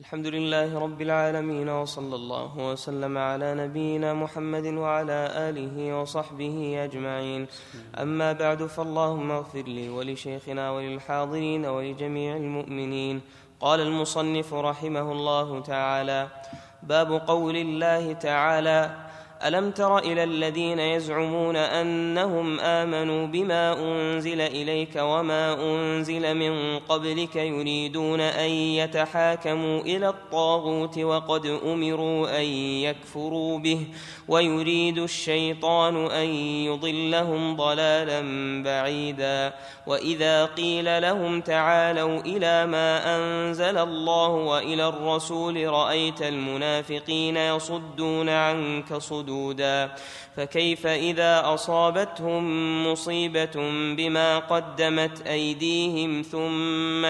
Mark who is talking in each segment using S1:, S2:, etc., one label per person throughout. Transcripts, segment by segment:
S1: الحمد لله رب العالمين، وصلى الله وسلم على نبينا محمد وعلى آله وصحبه أجمعين. أما بعد، فاللهم اغفر لي ولشيخنا وللحاضرين ولجميع المؤمنين. قال المصنف رحمه الله تعالى: باب قول الله تعالى: ألم تر إلى الذين يزعمون أنهم آمنوا بما أنزل إليك وما أنزل من قبلك يريدون أن يتحاكموا إلى الطاغوت وقد أمروا أن يكفروا به ويريد الشيطان أن يضلهم ضلالا بعيدا. وإذا قيل لهم تعالوا إلى ما أنزل الله وإلى الرسول رأيت المنافقين يصدون عنك صدودا. فكيف إذا أصابتهم مصيبة بما قدمت أيديهم ثم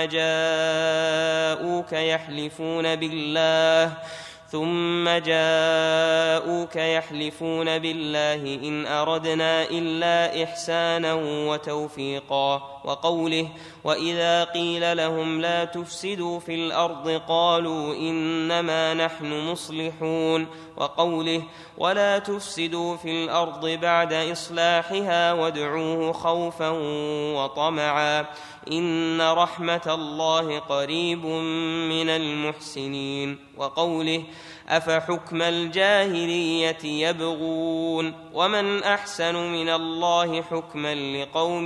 S1: جاءوك يحلفون بالله إن أردنا إلا إحسانا وتوفيقا. وقوله: وإذا قيل لهم لا تفسدوا في الأرض قالوا إنما نحن مصلحون. وقوله: ولا تفسدوا في الأرض بعد إصلاحها وادعوه خوفا وطمعا إن رحمة الله قريب من المحسنين. وقوله: أفحكم الجاهلية يبغون ومن أحسن من الله حكما لقوم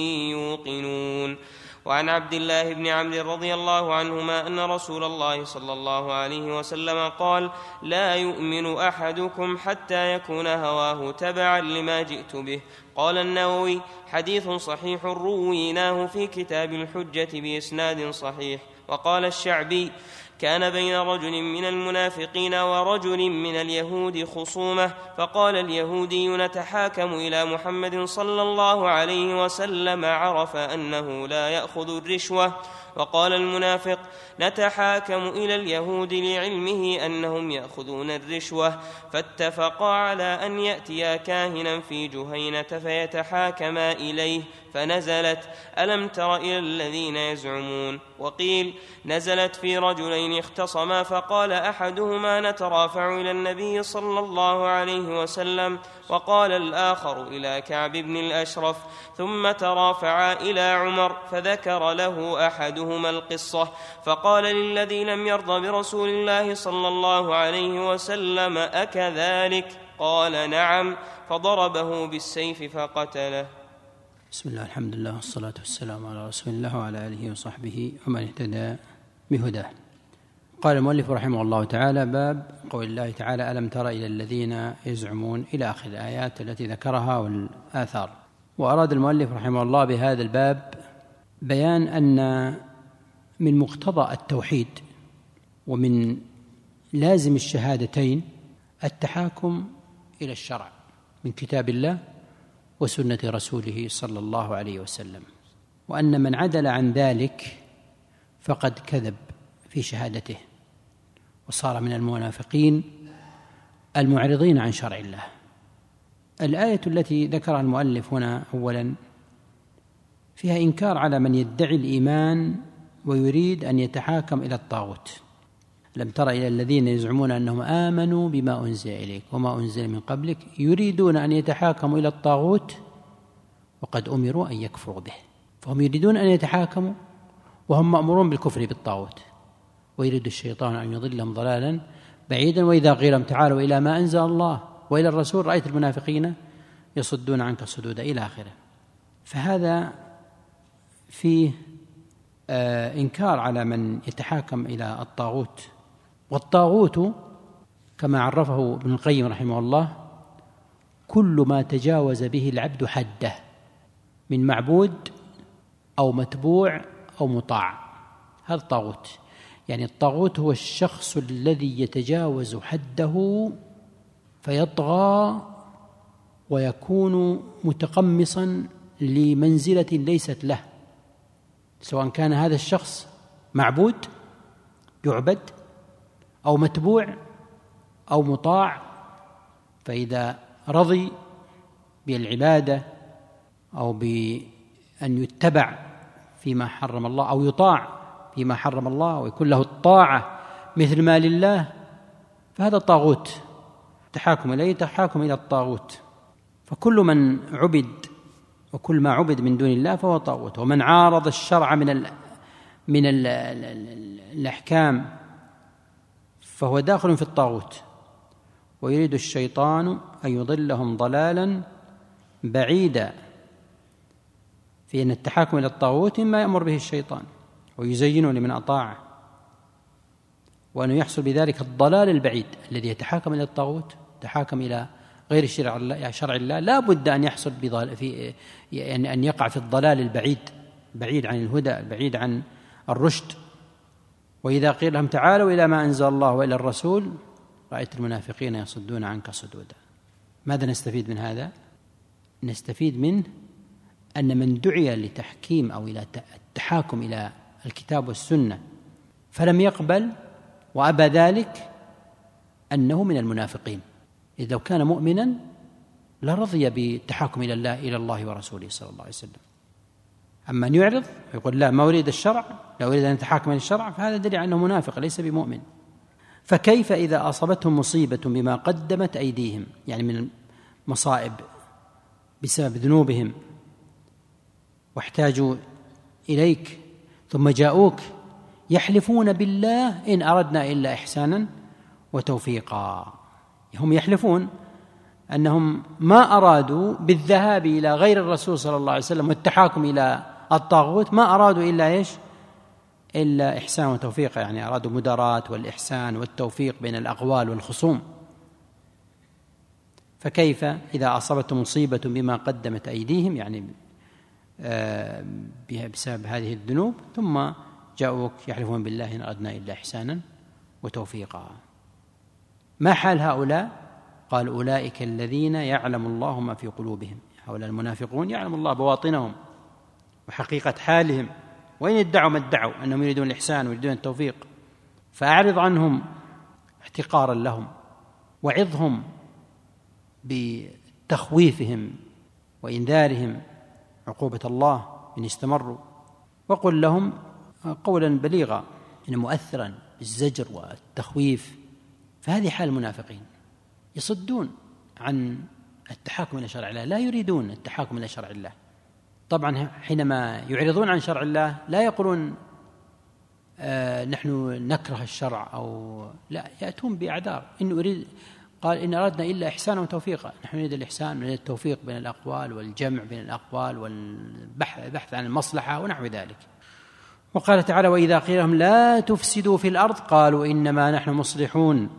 S1: يوقنون. وعن عبد الله بن عمرو رضي الله عنهما أن رسول الله صلى الله عليه وسلم قال: لا يؤمن أحدكم حتى يكون هواه تبعا لما جئت به. قال النووي: حديث صحيح رويناه في كتاب الحجة بإسناد صحيح. وقال الشعبي: كان بين رجل من المنافقين ورجل من اليهود خصومة، فقال اليهودي: نتحاكم إلى محمد صلى الله عليه وسلم، عرف أنه لا يأخذ الرشوة. وقال المنافق: نتحاكم إلى اليهود لعلمه أنهم يأخذون الرشوة. فاتفقا على أن يأتيا كاهنا في جهينة فيتحاكما إليه، فنزلت: ألم تر إلى الذين يزعمون. وقيل: نزلت في رجلين اختصما، فقال أحدهما: نترافع إلى النبي صلى الله عليه وسلم، وقال الآخر إلى كعب بن الأشرف، ثم ترافعا إلى عمر، فذكر له أحدهما القصة، فقال للذي لم يرض برسول الله صلى الله عليه وسلم: أكذلك؟ قال: نعم، فضربه بالسيف فقتله.
S2: بسم الله، الحمد لله، والصلاة والسلام على رسول الله وعلى آله وصحبه ومن اهتدى بهداه. قال المؤلف رحمه الله تعالى: باب قول الله تعالى: ألم تر إلى الذين يزعمون، إلى آخر الآيات التي ذكرها والآثار. وأراد المؤلف رحمه الله بهذا الباب بيان أن من مقتضى التوحيد ومن لازم الشهادتين التحاكم إلى الشرع من كتاب الله وسنة رسوله صلى الله عليه وسلم، وأن من عدل عن ذلك فقد كذب في شهادته وصار من المنافقين المعرضين عن شرع الله. الآية التي ذكرها المؤلف هنا أولا فيها إنكار على من يدعي الإيمان ويريد أن يتحاكم إلى الطاغوت. لم تر إلى الذين يزعمون أنهم آمنوا بما أنزل إليك وما أنزل من قبلك يريدون أن يتحاكموا إلى الطاغوت وقد أمروا أن يكفروا به. فهم يريدون أن يتحاكموا وهم مأمورون بالكفر بالطاغوت، ويريد الشيطان أن يضلهم ضلالا بعيدا. وإذا قيل لهم تعالوا إلى ما أنزل الله وإلى الرسول رأيت المنافقين يصدون عنك صدودا، إلى آخره. فهذا فيه إنكار على من يتحاكم إلى الطاغوت. والطاغوت كما عرفه ابن القيم رحمه الله: كل ما تجاوز به العبد حده من معبود أو متبوع أو مطاع، هذا الطاغوت. يعني الطاغوت هو الشخص الذي يتجاوز حده فيطغى ويكون متقمصا لمنزلة ليست له، سواء كان هذا الشخص معبود يعبد أو متبوع أو مطاع. فإذا رضي بالعبادة أو بأن يتبع فيما حرم الله أو يطاع فيما حرم الله ويكون له الطاعة مثل ما لله فهذا طاغوت، تحاكم إليه تحاكم إلى الطاغوت. فكل من عبد وكل ما عبد من دون الله فهو طاغوت. ومن عارض الشرع من الأحكام فهو داخل في الطاغوت. ويريد الشيطان أن يضلهم ضلالا بعيدا، في أن التحاكم إلى الطاغوت مما يأمر به الشيطان ويزين لمن أطاعه، وأنه يحصل بذلك الضلال البعيد الذي يتحاكم إلى الطاغوت، تحاكم إلى غير شرع الله، لا بد أن يحصل يعني أن يقع في الضلال البعيد، بعيد عن الهدى، بعيد عن الرشد. وإذا قيل لهم تعالوا إلى ما أنزل الله وإلى الرسول رأيت المنافقين يصدون عنك صدودا. ماذا نستفيد من هذا؟ نستفيد منه أن من دعي لتحكيم أو إلى التحاكم إلى الكتاب والسنة فلم يقبل وأبى ذلك أنه من المنافقين. إذا لو كان مؤمنا لرضي بالتحاكم إلى الله ورسوله صلى الله عليه وسلم. أما أن يعرض ويقول لا، ما أريد الشرع، لا أريد أن أتحاكم إلى الشرع، فهذا دليل على أنه منافق ليس بمؤمن. فكيف إذا أصابتهم مصيبة بما قدمت أيديهم، يعني من المصائب بسبب ذنوبهم واحتاجوا إليك ثم جاءوك يحلفون بالله إن أردنا إلا إحسانا وتوفيقا. هم يحلفون أنهم ما أرادوا بالذهاب إلى غير الرسول صلى الله عليه وسلم والتحاكم إلى الطاغوت، ما أرادوا إلا إيش؟ إلا إحسان وتوفيق، يعني أرادوا مداراة والإحسان والتوفيق بين الأقوال والخصوم. فكيف إذا أصابت مصيبة بما قدمت أيديهم، يعني بسبب هذه الذنوب، ثم جاءوك يحلفون بالله إن أردنا إلا إحسانا وتوفيقا. ما حال هؤلاء؟ قال أولئك الذين يعلم الله ما في قلوبهم. هؤلاء المنافقون يعلم الله بواطنهم وحقيقة حالهم، وإن ادعوا ما ادعوا أنهم يريدون الإحسان ويريدون التوفيق، فأعرض عنهم احتقارا لهم، وعظهم بتخويفهم وإنذارهم عقوبة الله إن استمروا، وقل لهم قولا بليغا مؤثرا بالزجر والتخويف. فهذه حال المنافقين، يصدون عن التحاكم إلى شرع الله، لا يريدون التحاكم إلى شرع الله. طبعا حينما يعرضون عن شرع الله لا يقولون نحن نكره الشرع أو لا، يأتون بأعذار. قال إن أردنا إلا إحسانا وتوفيقا، نحن نريد الإحسان ونريد التوفيق بين الأقوال والجمع بين الأقوال والبحث عن المصلحة ونحو ذلك. وقال تعالى وإذا قيل لهم لا تفسدوا في الأرض قالوا إنما نحن مصلحون.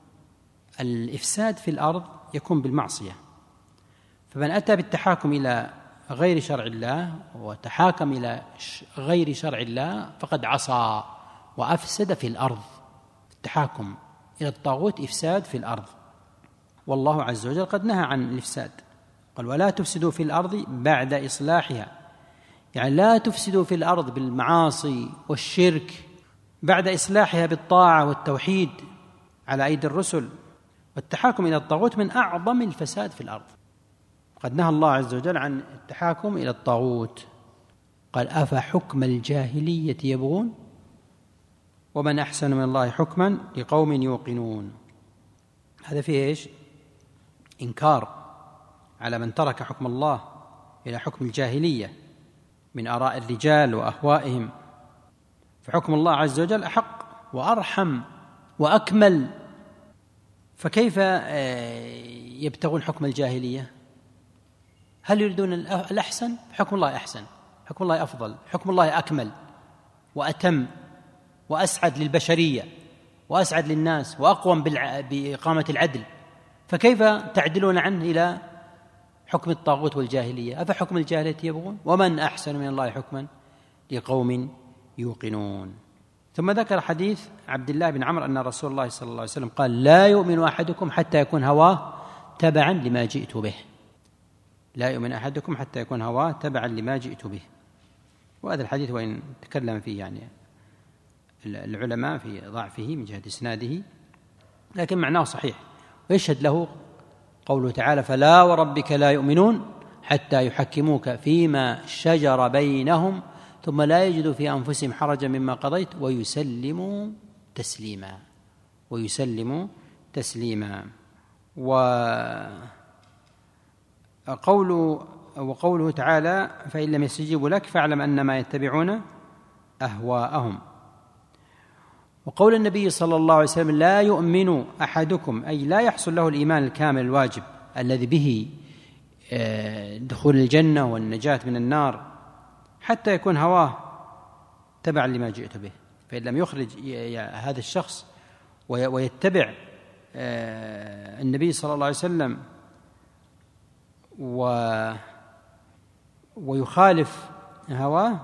S2: الإفساد في الأرض يكون بالمعصية، فمن أتى بالتحاكم إلى غير شرع الله وتحاكم إلى غير شرع الله فقد عصى وأفسد في الأرض. التحاكم إلى الطاغوت إفساد في الأرض، والله عز وجل قد نهى عن الإفساد، قال ولا تفسدوا في الأرض بعد إصلاحها، يعني لا تفسدوا في الأرض بالمعاصي والشرك بعد إصلاحها بالطاعة والتوحيد على أيدي الرسل. والتحاكم إلى الطاغوت من أعظم الفساد في الأرض، قد نهى الله عز وجل عن التحاكم إلى الطاغوت، قال أفحكم الجاهلية يبغون ومن أحسن من الله حكما لقوم يوقنون. هذا فيه إيش؟ إنكار على من ترك حكم الله إلى حكم الجاهلية من آراء الرجال وأهوائهم، فحكم الله عز وجل أحق وأرحم وأكمل. فكيف يبتغون حكم الجاهلية؟ هل يريدون الأحسن؟ حكم الله أحسن، حكم الله أفضل، حكم الله أكمل وأتم وأسعد للبشرية وأسعد للناس وأقوم بإقامة العدل. فكيف تعدلون عنه إلى حكم الطاغوت والجاهلية؟ أفحكم الجاهلية يبغون ومن أحسن من الله حكما لقوم يوقنون. ثم ذكر حديث عبد الله بن عمرو أن رسول الله صلى الله عليه وسلم قال لا يؤمن أحدكم حتى يكون هواه تبعا لما جئت به. لا يؤمن أحدكم حتى يكون هواه تبعا لما جئت به. وهذا الحديث وإن تكلم فيه يعني العلماء في ضعفه من جهة إسناده، لكن معناه صحيح. ويشهد له قوله تعالى فلا وربك لا يؤمنون حتى يحكموك فيما شجر بينهم ثم لا يجدوا في أنفسهم حرجا مما قضيت ويسلموا تسليما. ويسلموا تسليما. وقوله تعالى فإن لم يستجيبوا لك فاعلم أنما يتبعون أهواءهم. وقول النبي صلى الله عليه وسلم لا يؤمن أحدكم، أي لا يحصل له الإيمان الكامل الواجب الذي به دخول الجنة والنجاة من النار حتى يكون هواه تبعا لما جئت به. فإن لم يخرج هذا الشخص ويتبع النبي صلى الله عليه وسلم ويخالف هواه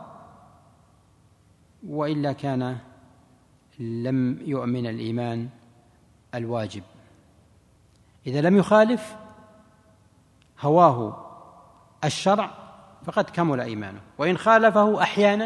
S2: وإلا كان لم يؤمن الإيمان الواجب. إذا لم يخالف هواه الشرع فقد كمل إيمانه، وإن خالفه أحيانا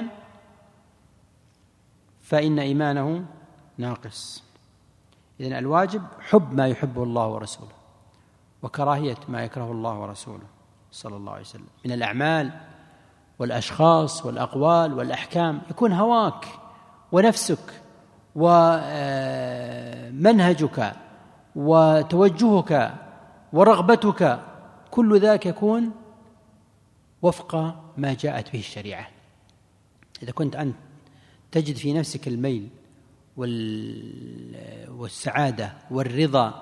S2: فإن إيمانه ناقص. إذن الواجب حب ما يحبه الله ورسوله وكراهية ما يكره الله ورسوله صلى الله عليه وسلم من الأعمال والأشخاص والأقوال والأحكام. يكون هواك ونفسك ومنهجك وتوجهك ورغبتك كل ذاك يكون وفق ما جاءت به الشريعة. إذا كنت أنت تجد في نفسك الميل والسعادة والرضا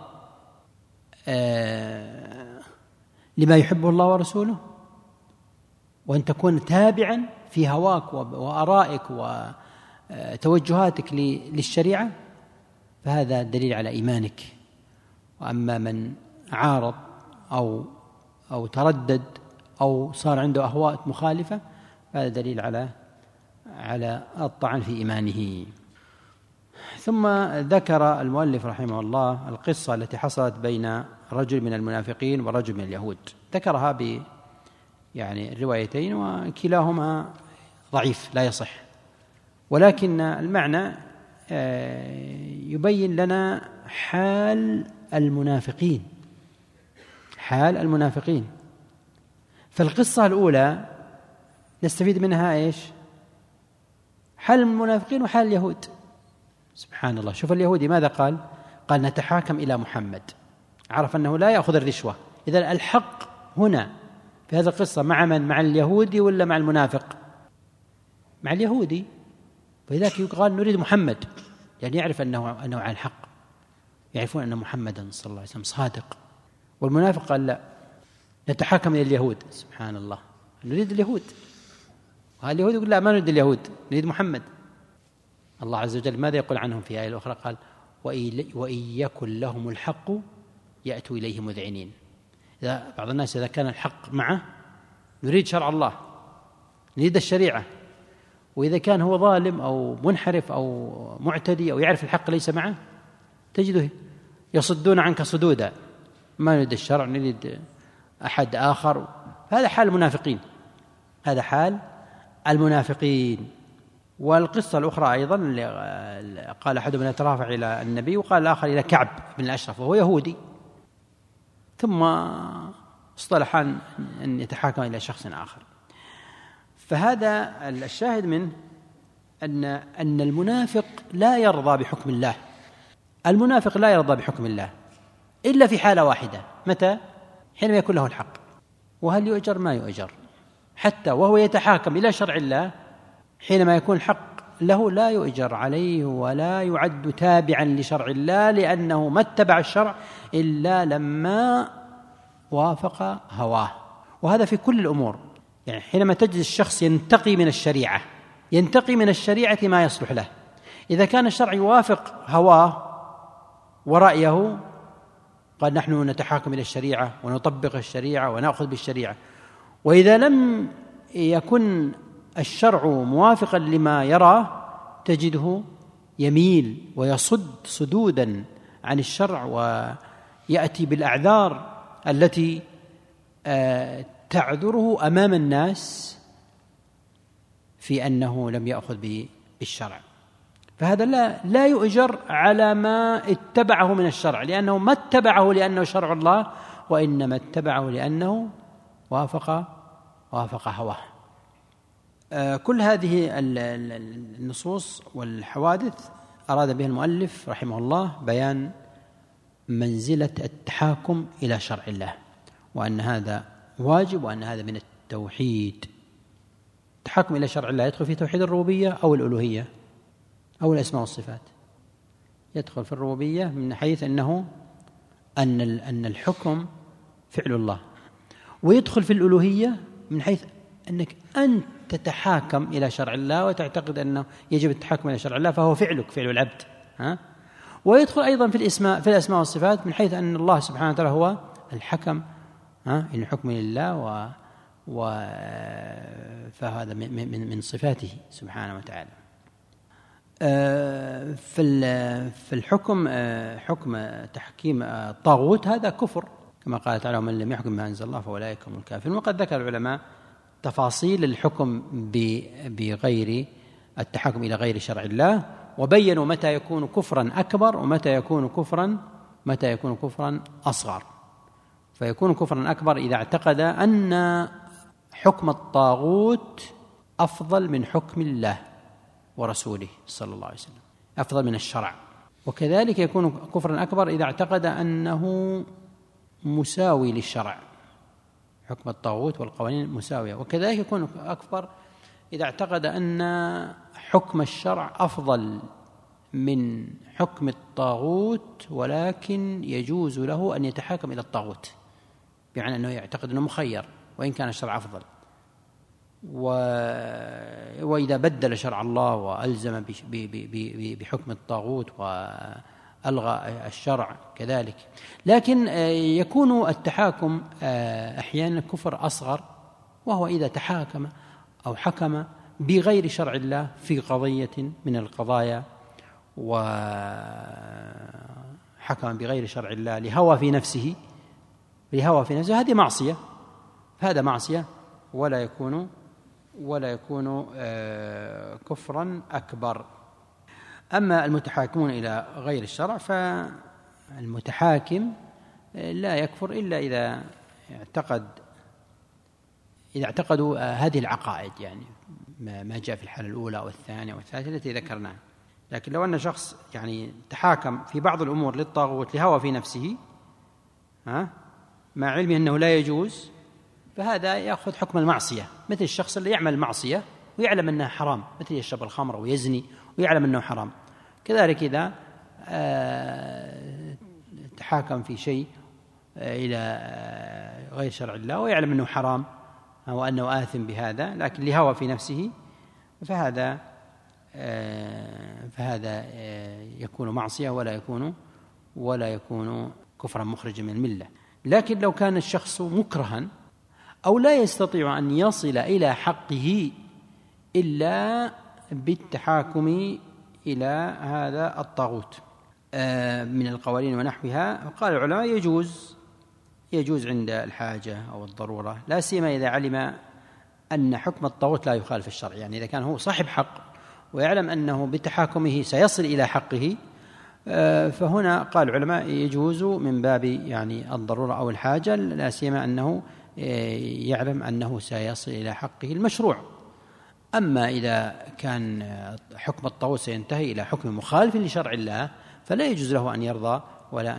S2: لما يحبه الله ورسوله، وأن تكون تابعا في هواك وآرائك وتوجهاتك للشريعة، فهذا دليل على إيمانك. وأما من عارض أو تردد أو صار عنده أهواء مخالفة فهذا دليل على الطعن في إيمانه. ثم ذكر المؤلف رحمه الله القصة التي حصلت بين رجل من المنافقين ورجل من اليهود. ذكرها الروايتين وكلاهما ضعيف لا يصح، ولكن المعنى يبين لنا حال المنافقين. فالقصة الأولى نستفيد منها إيش؟ حال المنافقين وحال اليهود. سبحان الله، شوف اليهودي ماذا قال نتحاكم إلى محمد، عرف أنه لا يأخذ الرشوة. إذا الحق هنا في هذه القصة مع اليهودي ولا مع المنافق؟ مع اليهودي، فلذلك يقال نريد محمد، يعني يعرف أنه على الحق، يعرفون أن محمدا صلى الله عليه وسلم صادق. والمنافق قال لا، نتحاكم إلى اليهود. سبحان الله، نريد اليهود، واليهود يقول لا، ما نريد اليهود، نريد محمد. الله عز وجل ماذا يقول عنهم في آية أخرى؟ قال وإن يكن لهم الحق يأتوا إليه مذعنين. إذا بعض الناس إذا كان الحق معه نريد شرع الله، نريد الشريعة، وإذا كان هو ظالم أو منحرف أو معتدي أو يعرف الحق ليس معه تجده يصدون عنك صدودا، ما نريد الشرع، نريد أحد آخر. هذا حال المنافقين. والقصة الأخرى أيضا قال أحدهم يترافع إلى النبي وقال الآخر إلى كعب بن الأشرف وهو يهودي، ثم اصطلحان أن يتحاكم إلى شخص آخر. فهذا الشاهد منه أن المنافق لا يرضى بحكم الله. المنافق لا يرضى بحكم الله إلا في حالة واحدة، متى؟ حينما يكون له الحق. وهل يؤجر؟ ما يؤجر، حتى وهو يتحاكم إلى شرع الله حينما يكون الحق له لا يؤجر عليه ولا يعد تابعا لشرع الله، لأنه ما اتبع الشرع إلا لما وافق هواه. وهذا في كل الأمور، يعني حينما تجد الشخص ينتقي من الشريعة ما يصلح له، إذا كان الشرع يوافق هواه ورأيه قال نحن نتحاكم إلى الشريعة ونطبق الشريعة ونأخذ بالشريعة. وإذا لم يكن الشرع موافقا لما يراه تجده يميل ويصد صدودا عن الشرع ويأتي بالأعذار التي تعذره أمام الناس في أنه لم يأخذ بالشرع. فهذا لا يؤجر على ما اتبعه من الشرع، لأنه ما اتبعه لأنه شرع الله، وإنما اتبعه لأنه وافق هواه. كل هذه النصوص والحوادث أراد به المؤلف رحمه الله بيان منزلة التحاكم إلى شرع الله، وأن هذا واجب، وأن هذا من التوحيد. التحاكم إلى شرع الله يدخل في توحيد الربوبية أو الألوهية أو الأسماء والصفات. يدخل في الربوبية من حيث أن الحكم فعل الله، ويدخل في الألوهية من حيث أنك أنت تتحاكم إلى شرع الله وتعتقد أنه يجب التحاكم إلى شرع الله، فهو فعلك، فعل العبد. ويدخل أيضا في الأسماء والصفات من حيث أن الله سبحانه وتعالى هو الحكم، إن الحكم لله، فهذا من صفاته سبحانه وتعالى. في الحكم، حكم تحكيم الطاغوت هذا كفر، كما قال تعالى: ومن لم يحكم ما أنزل الله فأولئك هم الكافرون. وقد ذكر العلماء تفاصيل الحكم بغير التحكم إلى غير شرع الله، وبينوا متى يكون كفرا أكبر ومتى يكون كفرا أصغر. فيكون كفرا أكبر إذا اعتقد أن حكم الطاغوت أفضل من حكم الله ورسوله صلى الله عليه وسلم، أفضل من الشرع. وكذلك يكون كفرا أكبر إذا اعتقد أنه مساوي للشرع، حكم الطاغوت والقوانين مساوية. وكذلك يكون أكبر إذا اعتقد أن حكم الشرع أفضل من حكم الطاغوت، ولكن يجوز له أن يتحاكم إلى الطاغوت، بمعنى أنه يعتقد أنه مخير وإن كان الشرع أفضل. وإذا بدل شرع الله وألزم بحكم الطاغوت وألغى الشرع كذلك. لكن يكون التحاكم أحيانا كفر أصغر، وهو إذا تحاكم أو حكم بغير شرع الله في قضية من القضايا، وحكم بغير شرع الله لهوى في نفسه، هذه معصية، هذا معصية ولا يكون كفرا أكبر. أما المتحاكمون إلى غير الشرع فالمتحاكم لا يكفر إلا إذا اعتقدوا هذه العقائد، يعني ما جاء في الحالة الأولى أو الثانية أو الثالثة التي ذكرناها. لكن لو أن شخص يعني تحاكم في بعض الأمور للطاغوت لهوى في نفسه مع علمه أنه لا يجوز، فهذا يأخذ حكم المعصية، مثل الشخص اللي يعمل معصية ويعلم أنها حرام، مثل يشرب الخمر ويزني ويعلم أنه حرام. كذلك إذا تحاكم في شيء إلى غير شرع الله ويعلم أنه حرام وأنه آثم بهذا، لكن لهوى في نفسه، فهذا يكون معصية ولا يكون كفرا مخرجا من الملة. لكن لو كان الشخص مكرها أو لا يستطيع أن يصل إلى حقه إلا بالتحاكم إلى هذا الطاغوت من القوانين ونحوها، قال العلماء يجوز عند الحاجة أو الضرورة، لا سيما إذا علم أن حكم الطاغوت لا يخالف الشرع. يعني إذا كان هو صاحب حق ويعلم أنه بتحاكمه سيصل إلى حقه، فهنا قال العلماء يجوز من باب يعني الضرورة أو الحاجة، لا سيما أنه يعلم أنه سيصل إلى حقه المشروع. أما إذا كان حكم الطاغوت سينتهي إلى حكم مخالف لشرع الله، فلا يجوز له أن يرضى ولا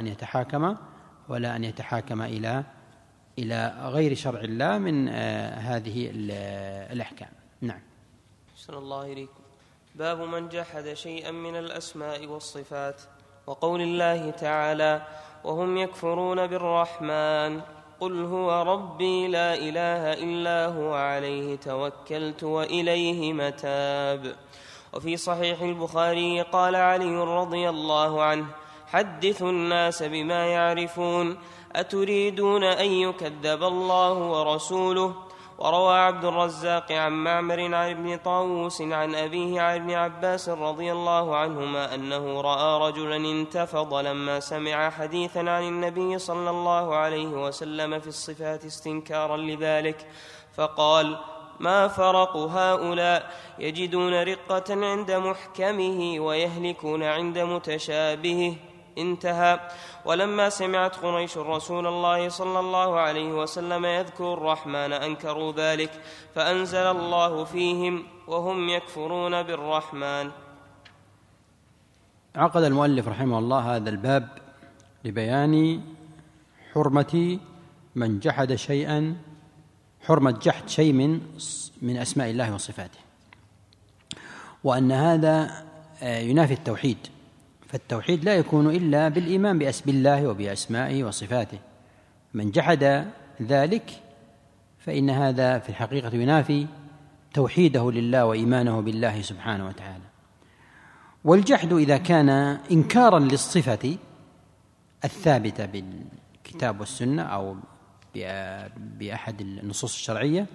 S2: أن يتحاكم إلى غير شرع الله من هذه الأحكام. نعم.
S1: أحسن الله إليكم. باب من جحد شيئا من الأسماء والصفات، وقول الله تعالى: وهم يكفرون بالرحمن قل هو ربي لا إله إلا هو عليه توكلت وإليه متاب. وفي صحيح البخاري قال علي رضي الله عنه: حدثوا الناس بما يعرفون أتريدون أن يكذب الله ورسوله. وروى عبد الرزاق عن معمر عن ابن طاووس عن أبيه عن ابن عباس رضي الله عنهما أنه رأى رجلا انتفض لما سمع حديثا عن النبي صلى الله عليه وسلم في الصفات استنكارا لذلك، فقال: ما فرق هؤلاء، يجدون رقة عند محكمه ويهلكون عند متشابهه. انتهى. ولما سمعت قريش رسول الله صلى الله عليه وسلم يذكر الرحمن أنكروا ذلك، فأنزل الله فيهم: وهم يكفرون بالرحمن.
S2: عقد المؤلف رحمه الله هذا الباب لبيان حرمة من جحد شيئا، حرمة جحد شيء من أسماء الله وصفاته، وأن هذا ينافي التوحيد، فالتوحيد لا يكون إلا بالإيمان بالله وبأسمائه وصفاته. من جحد ذلك فإن هذا في الحقيقة ينافي توحيده لله وإيمانه بالله سبحانه وتعالى. والجحد إذا كان إنكارا للصفة الثابتة بالكتاب والسنة أو بأحد النصوص الشرعية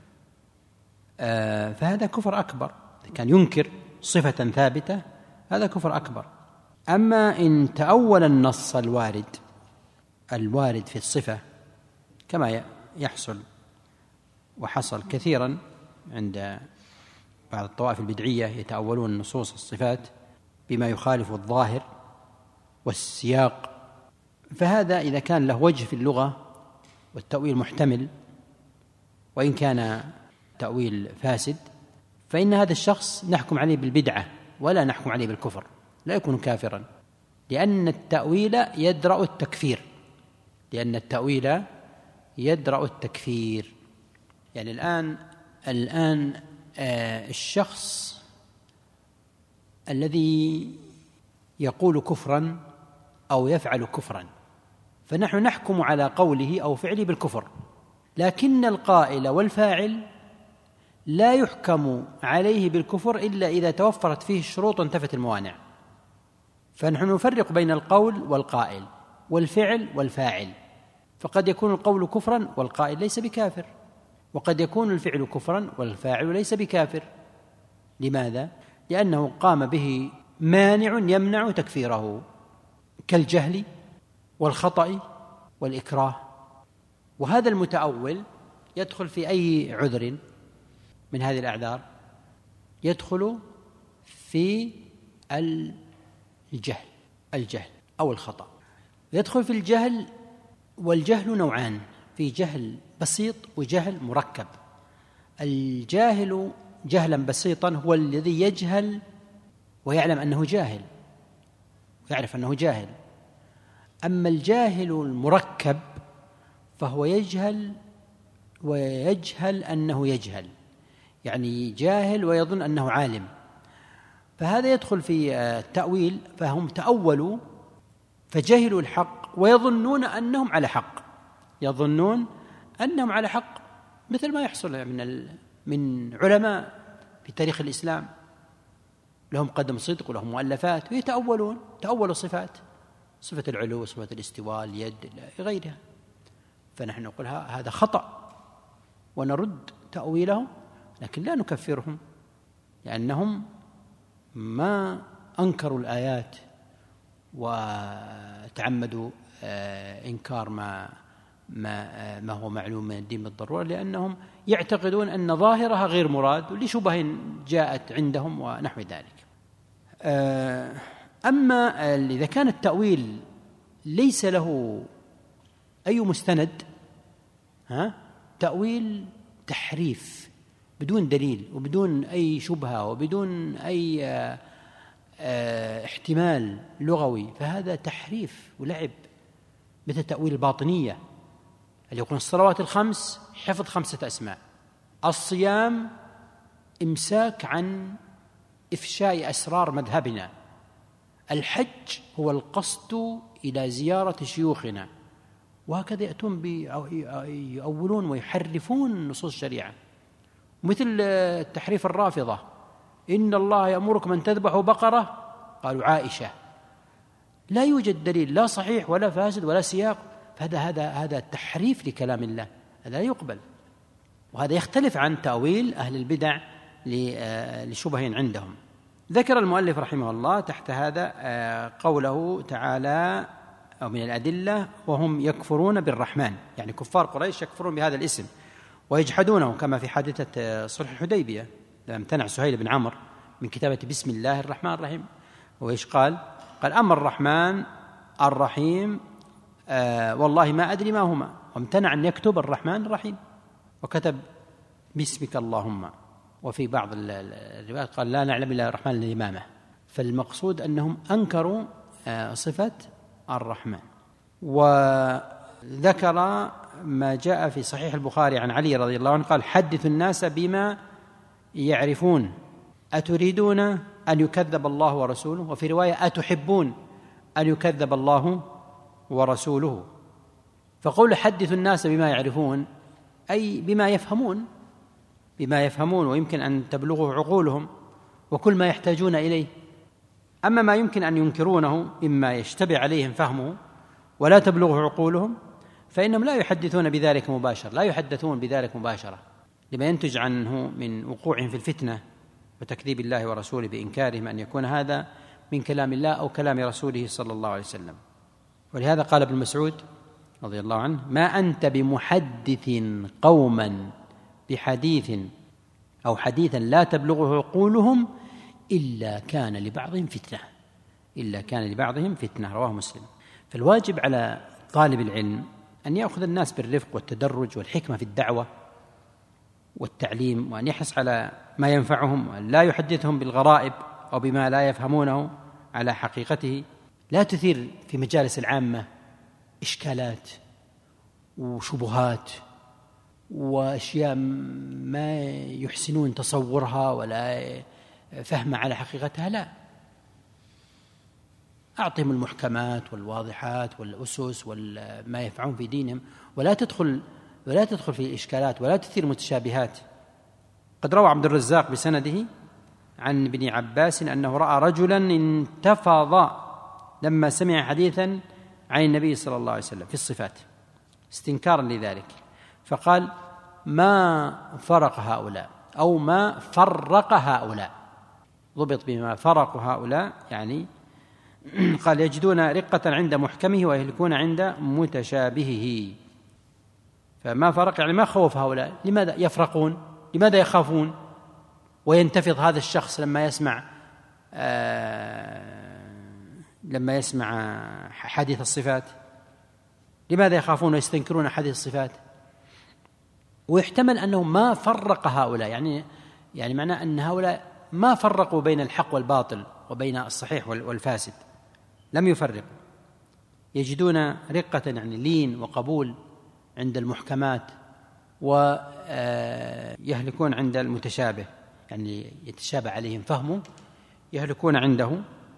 S2: فهذا كفر أكبر. إذا كان ينكر صفة ثابتة هذا كفر أكبر. أما إن تأول النص الوارد في الصفة كما يحصل وحصل كثيرا عند بعض الطوائف البدعية، يتأولون نصوص الصفات بما يخالف الظاهر والسياق، فهذا إذا كان له وجه في اللغة والتأويل محتمل وإن كان تأويل فاسد، فإن هذا الشخص نحكم عليه بالبدعة ولا نحكم عليه بالكفر، لا يكون كافرا، لأن التأويل يدرأ التكفير، يعني الآن الشخص الذي يقول كفرا أو يفعل كفرا فنحن نحكم على قوله أو فعله بالكفر، لكن القائل والفاعل لا يحكم عليه بالكفر إلا إذا توفرت فيه الشروط وانتفت الموانع. فنحن نفرق بين القول والقائل والفعل والفاعل، فقد يكون القول كفرا والقائل ليس بكافر، وقد يكون الفعل كفرا والفاعل ليس بكافر. لماذا؟ لأنه قام به مانع يمنع تكفيره كالجهل والخطأ والإكراه. وهذا المتأول يدخل في أي عذر من هذه الأعذار؟ يدخل في الجهل أو الخطأ، يدخل في الجهل. والجهل نوعان، في جهل بسيط وجهل مركب. الجاهل جهلا بسيطا هو الذي يجهل ويعلم أنه جاهل ويعرف أنه جاهل. أما الجاهل المركب فهو يجهل ويجهل أنه يجهل، يعني جاهل ويظن أنه عالم، فهذا يدخل في التأويل. فهم تأولوا فجهلوا الحق ويظنون أنهم على حق، مثل ما يحصل من علماء في تاريخ الإسلام لهم قدم صدق ولهم مؤلفات ويتأولون، تأولوا صفة العلو وصفة الاستواء، اليد، غيرها. فنحن نقول هذا خطأ ونرد تأويلهم، لكن لا نكفرهم لأنهم ما أنكروا الآيات وتعمدوا إنكار ما هو معلوم من الدين بالضرورة، لأنهم يعتقدون أن ظاهرها غير مراد لشبه جاءت عندهم ونحو ذلك. أما إذا كان التأويل ليس له أي مستند، تأويل تحريف بدون دليل وبدون أي شبهة وبدون أي احتمال لغوي، فهذا تحريف ولعب، مثل تأويل الباطنية اللي يقول الصلوات الخمس حفظ 5 أسماء، الصيام إمساك عن إفشاء أسرار مذهبنا، الحج هو القصد إلى زيارة شيوخنا، وهكذا يأتون يؤولون ويحرفون نصوص الشريعة. مثل تحريف الرافضة، إن الله يأمركم أن تذبحوا بقرة، قالوا عائشة، لا يوجد دليل لا صحيح ولا فاسد ولا سياق، فهذا تحريف لكلام الله، هذا لا يقبل. وهذا يختلف عن تأويل أهل البدع لشبهين عندهم. ذكر المؤلف رحمه الله تحت هذا قوله تعالى أو من الأدلة وهم يكفرون بالرحمن، يعني كفار قريش يكفرون بهذا الاسم ويجحدونه، كما في حادثة صلح الحديبية لما امتنع سهيل بن عمرو من كتابة بسم الله الرحمن الرحيم. وإيش قال أما الرحمن الرحيم والله ما أدري ما هما، وامتنع أن يكتب الرحمن الرحيم وكتب باسمك اللهم. وفي بعض الروايات قال لا نعلم إلا الرحمن الذي أمامه. فالمقصود أنهم أنكروا صفة الرحمن. وذكر ما جاء في صحيح البخاري عن علي رضي الله عنه قال: حدثوا الناس بما يعرفون، أتريدون أن يكذب الله ورسوله؟ وفي رواية: أتحبون أن يكذب الله ورسوله؟ فقول حدثوا الناس بما يعرفون أي بما يفهمون ويمكن أن تبلغه عقولهم وكل ما يحتاجون إليه. أما ما يمكن أن ينكرونه مما يشتبه عليهم فهمه ولا تبلغه عقولهم فإنهم لا يحدثون بذلك مباشرة لما ينتج عنه من وقوعهم في الفتنة وتكذيب الله ورسوله بإنكارهم أن يكون هذا من كلام الله أو كلام رسوله صلى الله عليه وسلم. ولهذا قال ابن مسعود رضي الله عنه: ما أنت بمحدث قوما بحديث أو حديثا لا تبلغه عقولهم إلا كان لبعضهم فتنة. رواه مسلم. فالواجب على طالب العلم أن يأخذ الناس بالرفق والتدرج والحكمة في الدعوة والتعليم، وأن يحرص على ما ينفعهم وأن لا يحدثهم بالغرائب أو بما لا يفهمونه على حقيقته. لا تثير في مجالس العامة إشكالات وشبهات وأشياء ما يحسنون تصورها ولا فهم على حقيقتها. لا، أعطهم المحكمات والواضحات والأسس وما يفعلون في دينهم، ولا تدخل في الإشكالات ولا تثير متشابهات. قد روى عبد الرزاق بسنده عن ابن عباس أنه رأى رجلا انتفض لما سمع حديثا عن النبي صلى الله عليه وسلم في الصفات استنكارا لذلك، فقال: ما فرق هؤلاء أو ما فرق هؤلاء. ضبط بما فرق هؤلاء يعني قال: يجدون رقة عند محكمه ويهلكون عند متشابهه. فما فرق يعني ما خوف هؤلاء. لماذا يفرقون؟ لماذا يخافون؟ وينتفض هذا الشخص لما يسمع حديث الصفات. لماذا يخافون ويستنكرون حديث الصفات؟ ويحتمل أنه ما فرق هؤلاء، يعني معناه أن هؤلاء ما فرقوا بين الحق والباطل وبين الصحيح والفاسد، لم يفرقوا. يجدون رقة يعني لين وقبول عند المحكمات، ويهلكون عند المتشابه يعني يتشابه عليهم فهمه يهلكون عنده.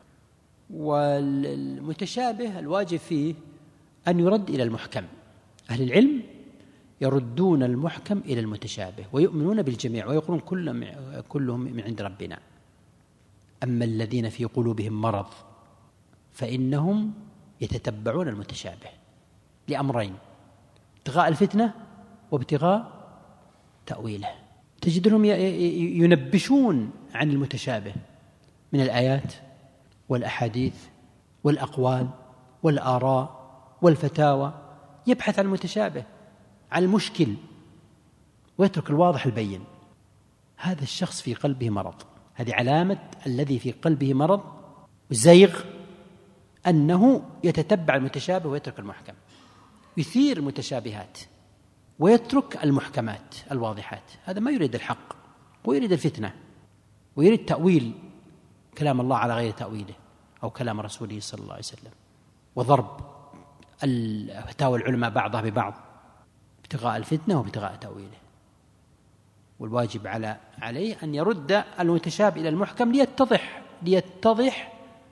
S2: والمتشابه الواجب فيه أن يرد إلى المحكم. أهل العلم يردون المحكم إلى المتشابه ويؤمنون بالجميع ويقولون كلهم من عند ربنا. أما الذين في قلوبهم مرض فإنهم يتتبعون المتشابه لأمرين: ابتغاء الفتنة وابتغاء تأويله. تجدهم ينبشون عن المتشابه من الآيات والأحاديث والأقوال والآراء والفتاوى، يبحث عن المتشابه عن المشكل ويترك الواضح البين. هذا الشخص في قلبه مرض. هذه علامة الذي في قلبه مرض وزيغ، أنه يتتبع المتشابه ويترك المحكم، يثير المتشابهات ويترك المحكمات الواضحات. هذا ما يريد الحق ويريد الفتنة ويريد تأويل كلام الله على غير تأويله أو كلام رسوله صلى الله عليه وسلم، وضرب فتاوى العلماء بعضها ببعض ابتغاء الفتنة وابتغاء تأويله. والواجب عليه أن يرد المتشابه إلى المحكم ليتضح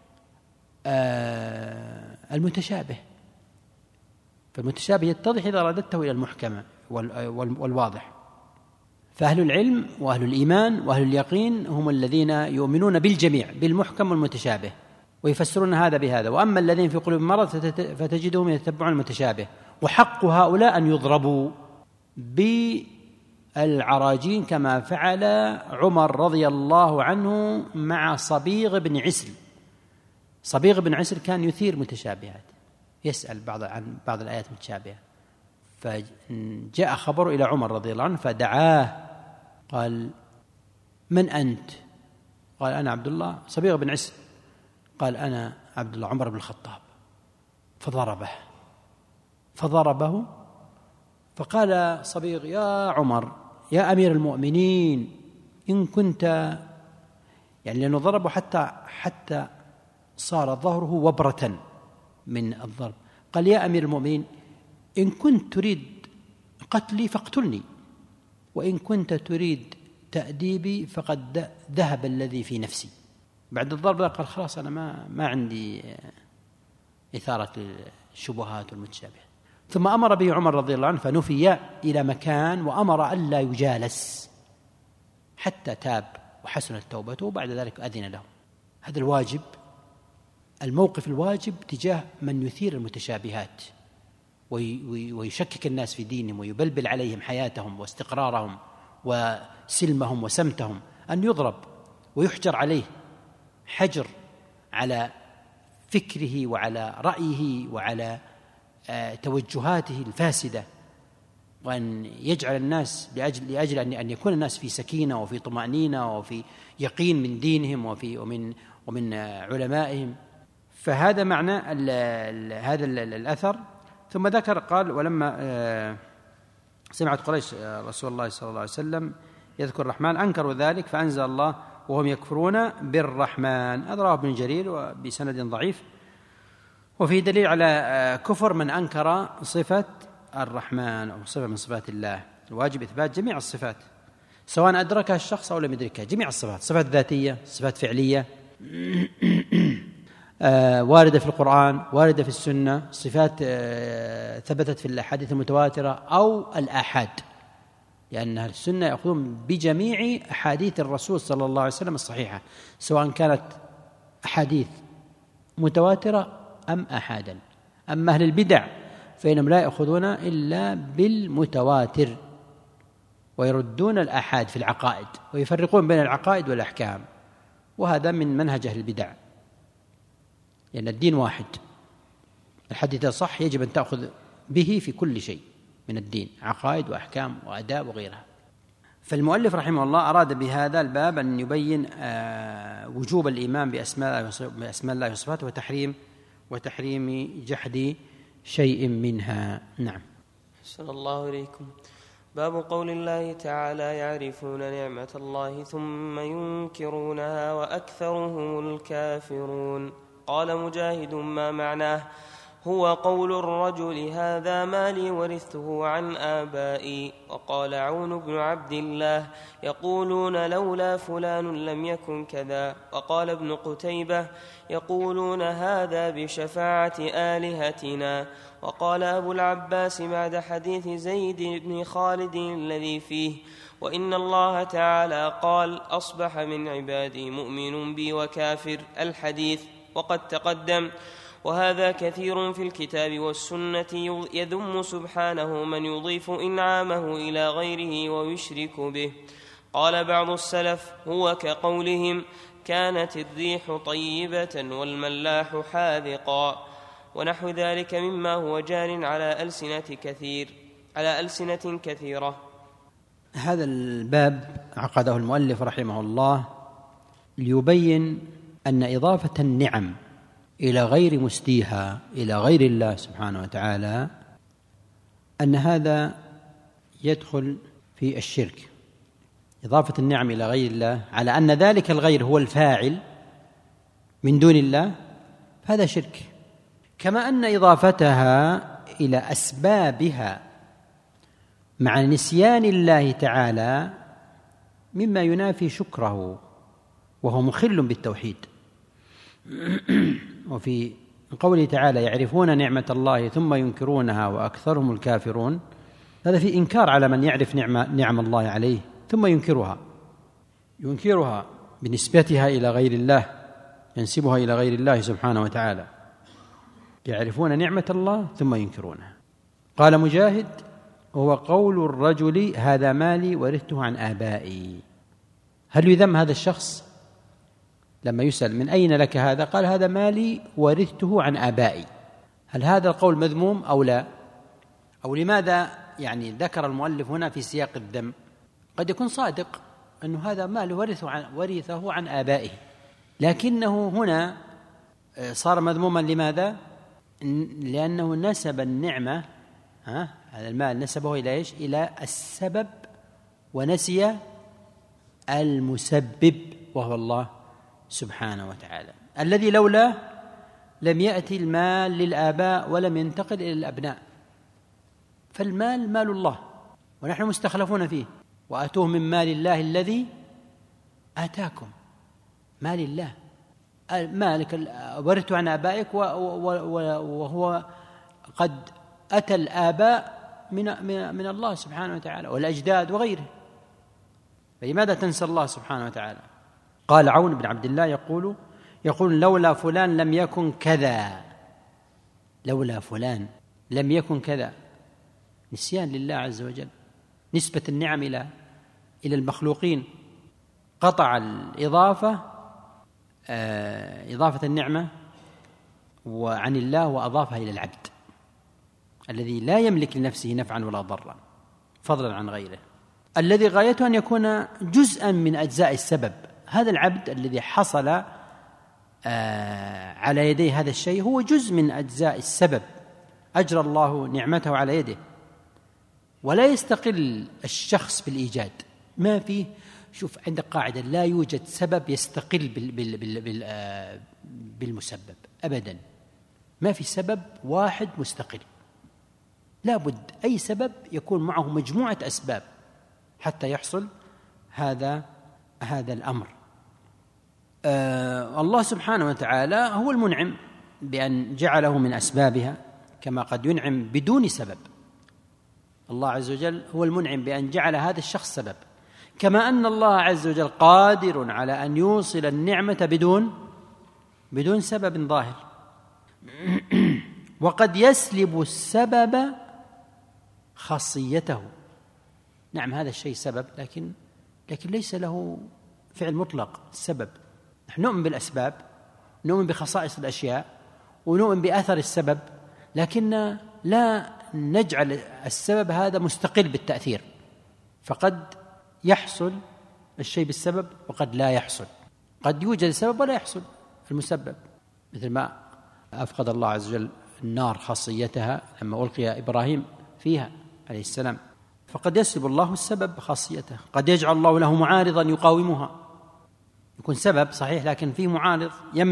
S2: المتشابه. فالمتشابه يتضح إذا رددته إلى المحكم والواضح. فأهل العلم وأهل الإيمان وأهل اليقين هم الذين يؤمنون بالجميع بالمحكم والمتشابه ويفسرون هذا بهذا. وأما الذين في قلوبهم مرض فتجدهم يتبعون المتشابه. وحق هؤلاء أن يضربوا بالعراجين كما فعل عمر رضي الله عنه مع صبيغ بن عسل. صبيغ بن عسل كان يثير متشابهات، يسأل عن بعض الآيات متشابهة، فجاء خبر إلى عمر رضي الله عنه فدعاه، قال: من أنت؟ قال: أنا عبد الله. صبيغ بن عسل قال: أنا عبد الله عمر بن الخطاب. فضربه فقال صبيغ: يا عمر، يا أمير المؤمنين، إن كنت يعني لأنه ضربه حتى صار ظهره وبرة من الضرب. قال: يا أمير المؤمنين، إن كنت تريد قتلي فاقتلني، وإن كنت تريد تأديبي فقد ذهب الذي في نفسي. بعد الضرب قال: خلاص أنا ما عندي إثارة الشبهات والمتشابهات. ثم أمر به عمر رضي الله عنه فنفي إلى مكان، وأمر ألا يجالس حتى تاب وحسنت توبته، وبعد ذلك أذن له. هذا الواجب، الموقف الواجب تجاه من يثير المتشابهات ويشكك الناس في دينهم ويبلبل عليهم حياتهم واستقرارهم وسلمهم وسمتهم، أن يضرب ويحجر عليه حجر على فكره وعلى رأيه وعلى توجهاته الفاسدة، وأن يجعل الناس لأجل أن يكون الناس في سكينة وفي طمأنينة وفي يقين من دينهم ومن علمائهم. فهذا معنى هذا الأثر. ثم ذكر قال: ولما سمعت قريش رسول الله صلى الله عليه وسلم يذكر الرحمن أنكروا ذلك فأنزل الله: وهم يكفرون بالرحمن. هذا رواه ابن جرير وبسند ضعيف، وفي دليل على كفر من أنكر صفة الرحمن أو صفة من صفات الله. الواجب إثبات جميع الصفات سواء أدركها الشخص أو لم يدركها، جميع الصفات، صفات ذاتية، صفات فعلية واردة في القرآن، واردة في السنة، صفات ثبتت في الأحاديث المتواترة أو الآحاد، لأن أهل السنة يأخذون بجميع أحاديث الرسول صلى الله عليه وسلم الصحيحة، سواء كانت أحاديث متواترة أم آحادا. أما أهل البدع فإنهم لا يأخذون إلا بالمتواتر ويردون الآحاد في العقائد ويفرقون بين العقائد والأحكام، وهذا من منهج أهل البدع، لأن الدين واحد. الحديث صح يجب أن تأخذ به في كل شيء من الدين، عقائد وأحكام وآداب وغيرها. فالمؤلف رحمه الله أراد بهذا الباب أن يبين وجوب الإيمان بأسماء الله وصفاته وتحريم جحد شيء منها. نعم.
S1: أحسن الله إليكم. باب قول الله تعالى: يعرفون نعمة الله ثم ينكرونها وأكثرهم الكافرون. قال مجاهد: ما معناه؟ هو قول الرجل: هذا مالي ورثته عن آبائي. وقال عون بن عبد الله: يقولون لولا فلان لم يكن كذا. وقال ابن قتيبة: يقولون هذا بشفاعة آلهتنا. وقال أبو العباس بعد حديث زيد بن خالد الذي فيه: وإن الله تعالى قال: أصبح من عبادي مؤمن بي وكافر، الحديث، وقد تقدم. وهذا كثير في الكتاب والسنة، يذم سبحانه من يضيف إنعامه إلى غيره ويشرك به. قال بعض السلف: هو كقولهم: كانت الريح طيبة والملاح حاذقا، ونحو ذلك مما هو جار على ألسنة كثيرة.
S2: هذا الباب عقده المؤلف رحمه الله ليبين أن إضافة النعم إلى غير مسديها، إلى غير الله سبحانه وتعالى، أن هذا يدخل في الشرك. إضافة النعم إلى غير الله على أن ذلك الغير هو الفاعل من دون الله، هذا شرك. كما أن إضافتها إلى أسبابها مع نسيان الله تعالى مما ينافي شكره، وهو مخل بالتوحيد. وفي قوله تعالى: يعرفون نعمة الله ثم ينكرونها وأكثرهم الكافرون، هذا في إنكار على من يعرف نعم الله عليه ثم ينكرها بنسبتها إلى غير الله، ينسبها إلى غير الله سبحانه وتعالى. يعرفون نعمة الله ثم ينكرونها. قال مجاهد: هو قول الرجل: هذا مالي ورثته عن آبائي. هل يذم هذا الشخص لما يسأل: من أين لك هذا؟ قال: هذا مالي ورثته عن آبائي. هل هذا القول مذموم أو لا؟ أو لماذا يعني ذكر المؤلف هنا في سياق الذم؟ قد يكون صادق أنه هذا مال ورثه عن آبائه، لكنه هنا صار مذموما. لماذا؟ لأنه نسب النعمة، هذا المال نسبه إلى إيش؟ إلى السبب، ونسي المسبب وهو الله سبحانه وتعالى، الذي لولا لم يأتي المال للآباء ولم ينتقل إلى الأبناء. فالمال مال الله ونحن مستخلفون فيه، وآتوه من مال الله الذي آتاكم. مال الله مالك ورثته عن آبائك، وهو قد أتى الآباء من الله سبحانه وتعالى والأجداد وغيره، فلماذا تنسى الله سبحانه وتعالى؟ قال عون بن عبد الله يقول لولا فلان لم يكن كذا، لولا فلان لم يكن كذا. نسيان لله عز وجل، نسبة النعم إلى المخلوقين، قطع الإضافة إضافة النعمة وعن الله وأضافها إلى العبد الذي لا يملك لنفسه نفعا ولا ضرا فضلا عن غيره، الذي غايته أن يكون جزءا من أجزاء السبب. هذا العبد الذي حصل على يدي هذا الشيء هو جزء من أجزاء السبب، أجرى الله نعمته على يده، ولا يستقل الشخص بالإيجاد. ما فيه، شوف عندك قاعدة، لا يوجد سبب يستقل بالمسبب أبدا، ما في سبب واحد مستقل، لا بد أي سبب يكون معه مجموعة أسباب حتى يحصل هذا الأمر. الله سبحانه وتعالى هو المنعم بأن جعله من أسبابها، كما قد ينعم بدون سبب. الله عز وجل هو المنعم بأن جعل هذا الشخص سبب، كما أن الله عز وجل قادر على أن يوصل النعمة بدون سبب ظاهر. وقد يسلب السبب خاصيته. نعم هذا الشيء سبب، لكن ليس له فعل مطلق السبب. نحن نؤمن بالأسباب، نؤمن بخصائص الأشياء، ونؤمن بأثر السبب، لكن لا نجعل السبب هذا مستقل بالتأثير، فقد يحصل الشيء بالسبب وقد لا يحصل، قد يوجد السبب ولا يحصل المسبب، مثل ما أفقد الله عز وجل النار خاصيتها لما ألقي إبراهيم فيها عليه السلام، فقد يسلب الله السبب خاصيته. قد يجعل الله له معارضا يقاومها، يكون سبب صحيح لكن فيه معارض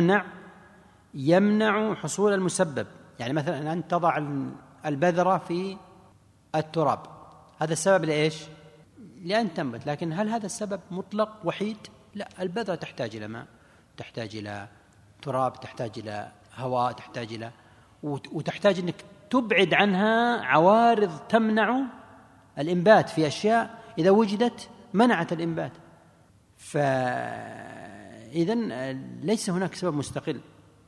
S2: يمنع حصول المسبب. يعني مثلا أن تضع البذرة في التراب، هذا السبب لإيش؟ لأن تنبت، لكن هل هذا السبب مطلق وحيد؟ لا، البذرة تحتاج إلى ماء، تحتاج إلى تراب، تحتاج إلى هواء، تحتاج وتحتاج أنك تبعد عنها عوارض تمنع الإنبات في أشياء إذا وجدت منعت الإنبات. فإذن ليس هناك سبب مستقل،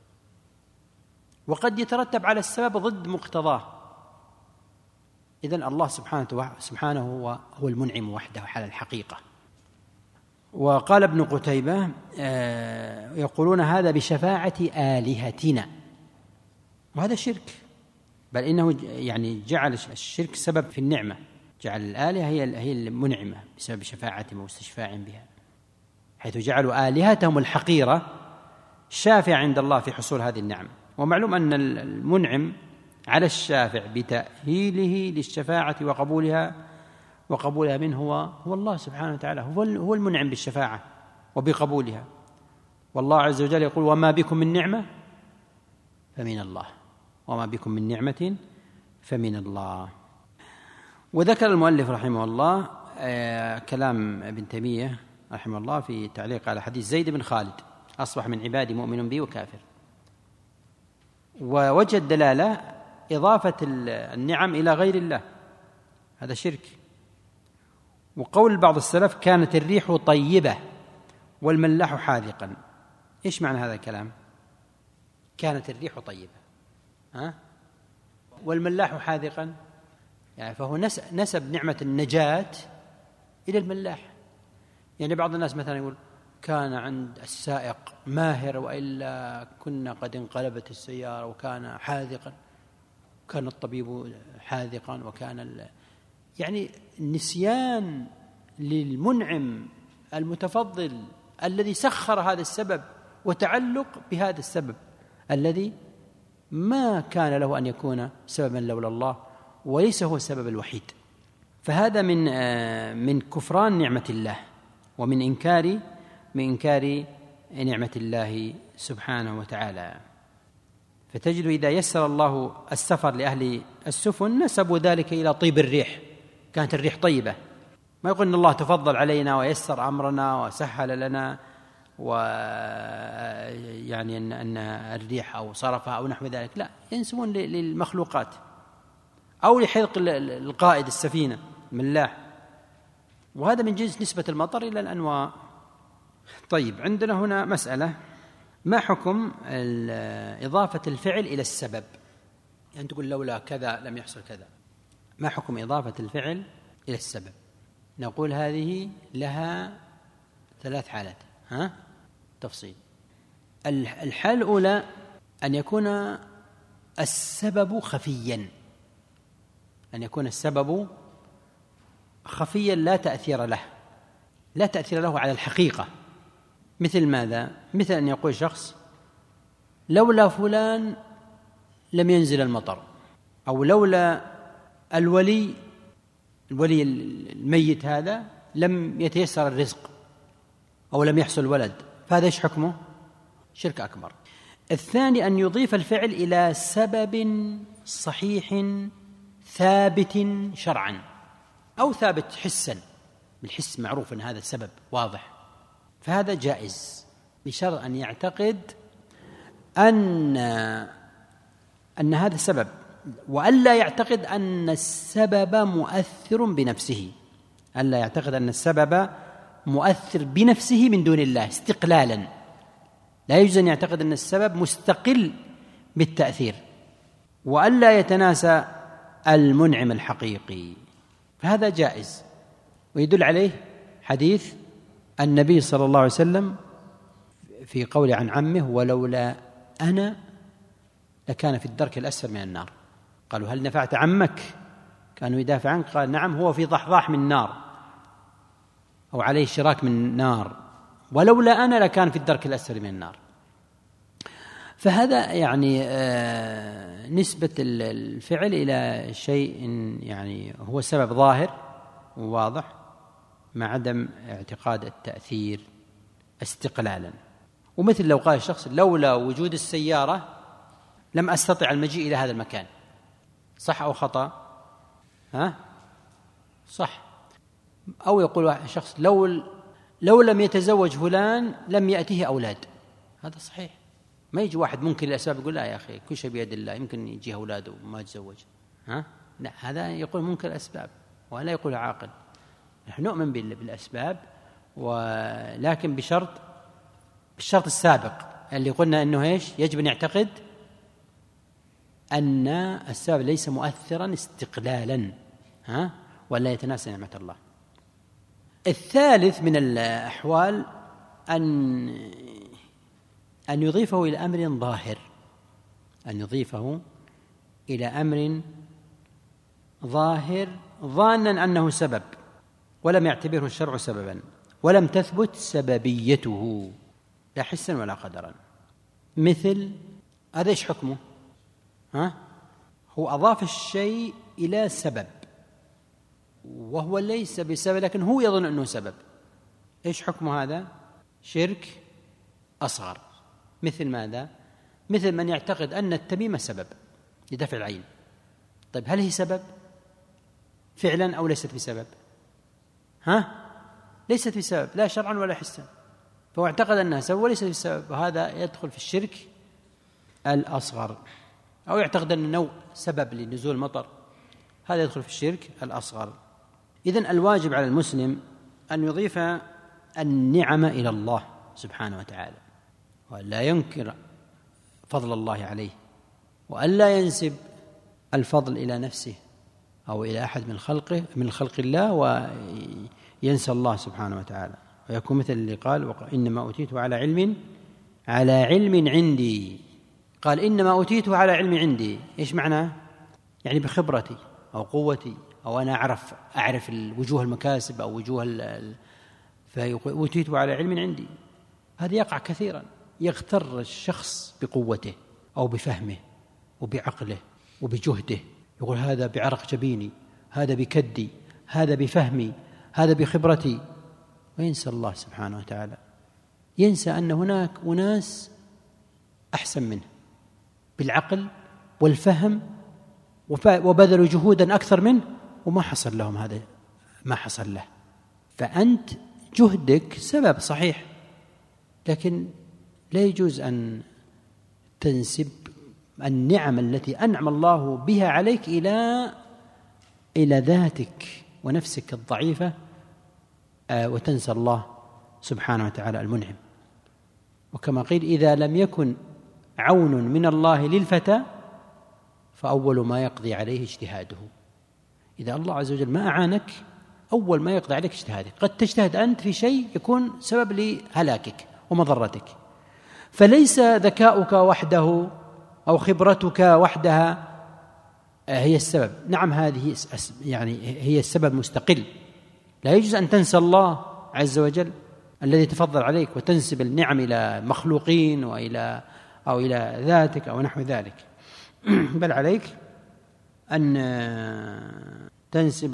S2: وقد يترتب على السبب ضد مقتضاه. إذن الله سبحانه هو المنعم وحده على الحقيقة. وقال ابن قتيبة يقولون هذا بشفاعة آلهتنا، وهذا شرك، بل إنه يعني جعل الشرك سبب في النعمة، جعل الآلهة هي المنعمة بسبب شفاعتهم واستشفاع بها، حيث جعلوا آلهتهم الحقيرة شافعة عند الله في حصول هذه النعمة. ومعلوم أن المنعم على الشافع بتأهيله للشفاعة وقبولها منه هو الله سبحانه وتعالى، هو المنعم بالشفاعة وبقبولها. والله عز وجل يقول وما بكم من نعمة فمن الله، وما بكم من نعمة فمن الله. وذكر المؤلف رحمه الله كلام ابن تيمية رحمه الله في تعليق على حديث زيد بن خالد أصبح من عبادي مؤمن بي وكافر. ووجه الدلالة إضافة النعم إلى غير الله، هذا شرك. وقول بعض السلف كانت الريح طيبة والملاح حاذقا. إيش معنى هذا الكلام؟ كانت الريح طيبة والملاح حاذقا، يعني فهو نسب نعمة النجاة إلى الملاح. يعني بعض الناس مثلا يقول كان عند السائق ماهر وإلا كنا قد انقلبت السيارة، وكان حاذقا، كان الطبيب حاذقا، وكان يعني نسيان للمنعم المتفضل الذي سخر هذا السبب، وتعلق بهذا السبب الذي ما كان له أن يكون سببا لولا الله، وليس هو السبب الوحيد. فهذا من كفران نعمة الله، ومن إنكار نعمة الله سبحانه وتعالى. فتجد إذا يسر الله السفر لأهل السفن نسبوا ذلك إلى طيب الريح، كانت الريح طيبة، ما يقول إن الله تفضل علينا ويسر أمرنا وسهل لنا ويعني أن الريح أو صرفها أو نحو ذلك، لا، ينسبون للمخلوقات أو لحذق القائد السفينة الملاح، وهذا من جنس نسبة المطر إلى الأنواع. طيب، عندنا هنا مسألة: ما حكم إضافة الفعل إلى السبب؟ يعني تقول لولا كذا لم يحصل كذا، ما حكم إضافة الفعل إلى السبب؟ نقول هذه لها 3 حالات. تفصيل. الحالة الأولى أن يكون السبب خفيا، أن يكون السبب خفيا لا تأثير له، لا تأثير له على الحقيقة. مثل ماذا؟ مثل أن يقول شخص لولا فلان لم ينزل المطر، أو لولا الولي الميت هذا لم يتيسر الرزق، أو لم يحصل ولد، فهذا إيش حكمه؟ شرك أكبر. الثاني أن يضيف الفعل إلى سبب صحيح ثابت شرعا أو ثابت حسا، بالحس معروف أن هذا السبب واضح، فهذا جائز بشرط أن يعتقد أن هذا سبب، وألا يعتقد أن السبب مؤثر بنفسه، ألا يعتقد أن السبب مؤثر بنفسه من دون الله استقلالا، لا يجوز أن يعتقد أن السبب مستقل بالتأثير، وألا يتناسى المنعم الحقيقي، فهذا جائز. ويدل عليه حديث النبي صلى الله عليه وسلم في قول عن عمه: ولولا أنا لكان في الدرك الأسفل من النار. قالوا: هل نفعت عمك؟ كانوا يدافع عنك. قال: نعم، هو في ضحضاح من نار أو عليه شراك من نار، ولولا أنا لكان في الدرك الأسفل من النار. فهذا يعني نسبة الفعل إلى شيء يعني هو سبب ظاهر وواضح، مع عدم اعتقاد التأثير استقلالا. ومثل لو قال الشخص: لولا وجود السيارة لم أستطع المجيء إلى هذا المكان، صح أو خطأ؟ صح. أو يقول شخص: لو لم يتزوج فلان لم يأته أولاد، هذا صحيح. ما يجي واحد ممكن الأسباب يقول: لا يا أخي، كل شيء بيد الله، يمكن يجيه أولاده وما يتزوج. لا، هذا يقول منكر الأسباب، ولا يقول عاقل. نحن نؤمن بالأسباب، ولكن بالشرط السابق اللي قلنا أنه إيش؟ يجب أن يعتقد أن السبب ليس مؤثرا استقلالا، ولا يتناسى نعمة الله. الثالث من الأحوال أن يضيفه إلى أمر ظاهر، أن يضيفه إلى أمر ظاهر ظانا أنه سبب، ولم يعتبره الشرع سببا، ولم تثبت سببيته لا حسا ولا قدرا. مثل هذا إيش حكمه؟ هو أضاف الشيء إلى سبب وهو ليس بسبب، لكن هو يظن أنه سبب. إيش حكمه هذا؟ شرك أصغر. مثل ماذا؟ مثل من يعتقد أن التميمة سبب لدفع العين. طيب، هل هي سبب فعلا أو ليست بسبب؟ ليست بسبب لا شرعا ولا حسا، فهو اعتقد أنها سبب وليست بسبب، وهذا يدخل في الشرك الأصغر. أو يعتقد أن نوع سبب لنزول المطر، هذا يدخل في الشرك الأصغر. إذن الواجب على المسلم أن يضيف النعم إلى الله سبحانه وتعالى، وألا ينكر فضل الله عليه، وألا ينسب الفضل إلى نفسه أو إلى أحد من خلق الله وينسى الله سبحانه وتعالى، ويكون مثل اللي قال: إنما أوتيته على علم عندي. قال: إنما أوتيته على علم عندي، إيش معناه؟ يعني بخبرتي أو قوتي، أو أنا أعرف وجوه المكاسب أو فأوتيته على علم عندي. هذا يقع كثيرا، يغتر الشخص بقوته أو بفهمه وبعقله وبجهده، يقول: هذا بعرق جبيني، هذا بكدي، هذا بفهمي، هذا بخبرتي، وينسى الله سبحانه وتعالى. ينسى أن هناك أناس أحسن منه بالعقل والفهم وبذلوا جهودا أكثر منه وما حصل لهم هذا ما حصل له. فأنت جهدك سبب صحيح، لكن لا يجوز أن تنسب النعم التي أنعم الله بها عليك إلى ذاتك ونفسك الضعيفة وتنسى الله سبحانه وتعالى المنعم. وكما قيل: إذا لم يكن عون من الله للفتى فأول ما يقضي عليه اجتهاده. إذا الله عز وجل ما أعانك أول ما يقضي عليك اجتهادك. قد تجتهد أنت في شيء يكون سبب لهلاكك ومضرتك، فليس ذكاؤك وحده أو خبرتك وحدها هي السبب. نعم، هذه يعني هي السبب مستقل، لا يجوز أن تنسى الله عز وجل الذي تفضل عليك وتنسب النعم إلى مخلوقين أو إلى ذاتك أو نحو ذلك، بل عليك أن تنسب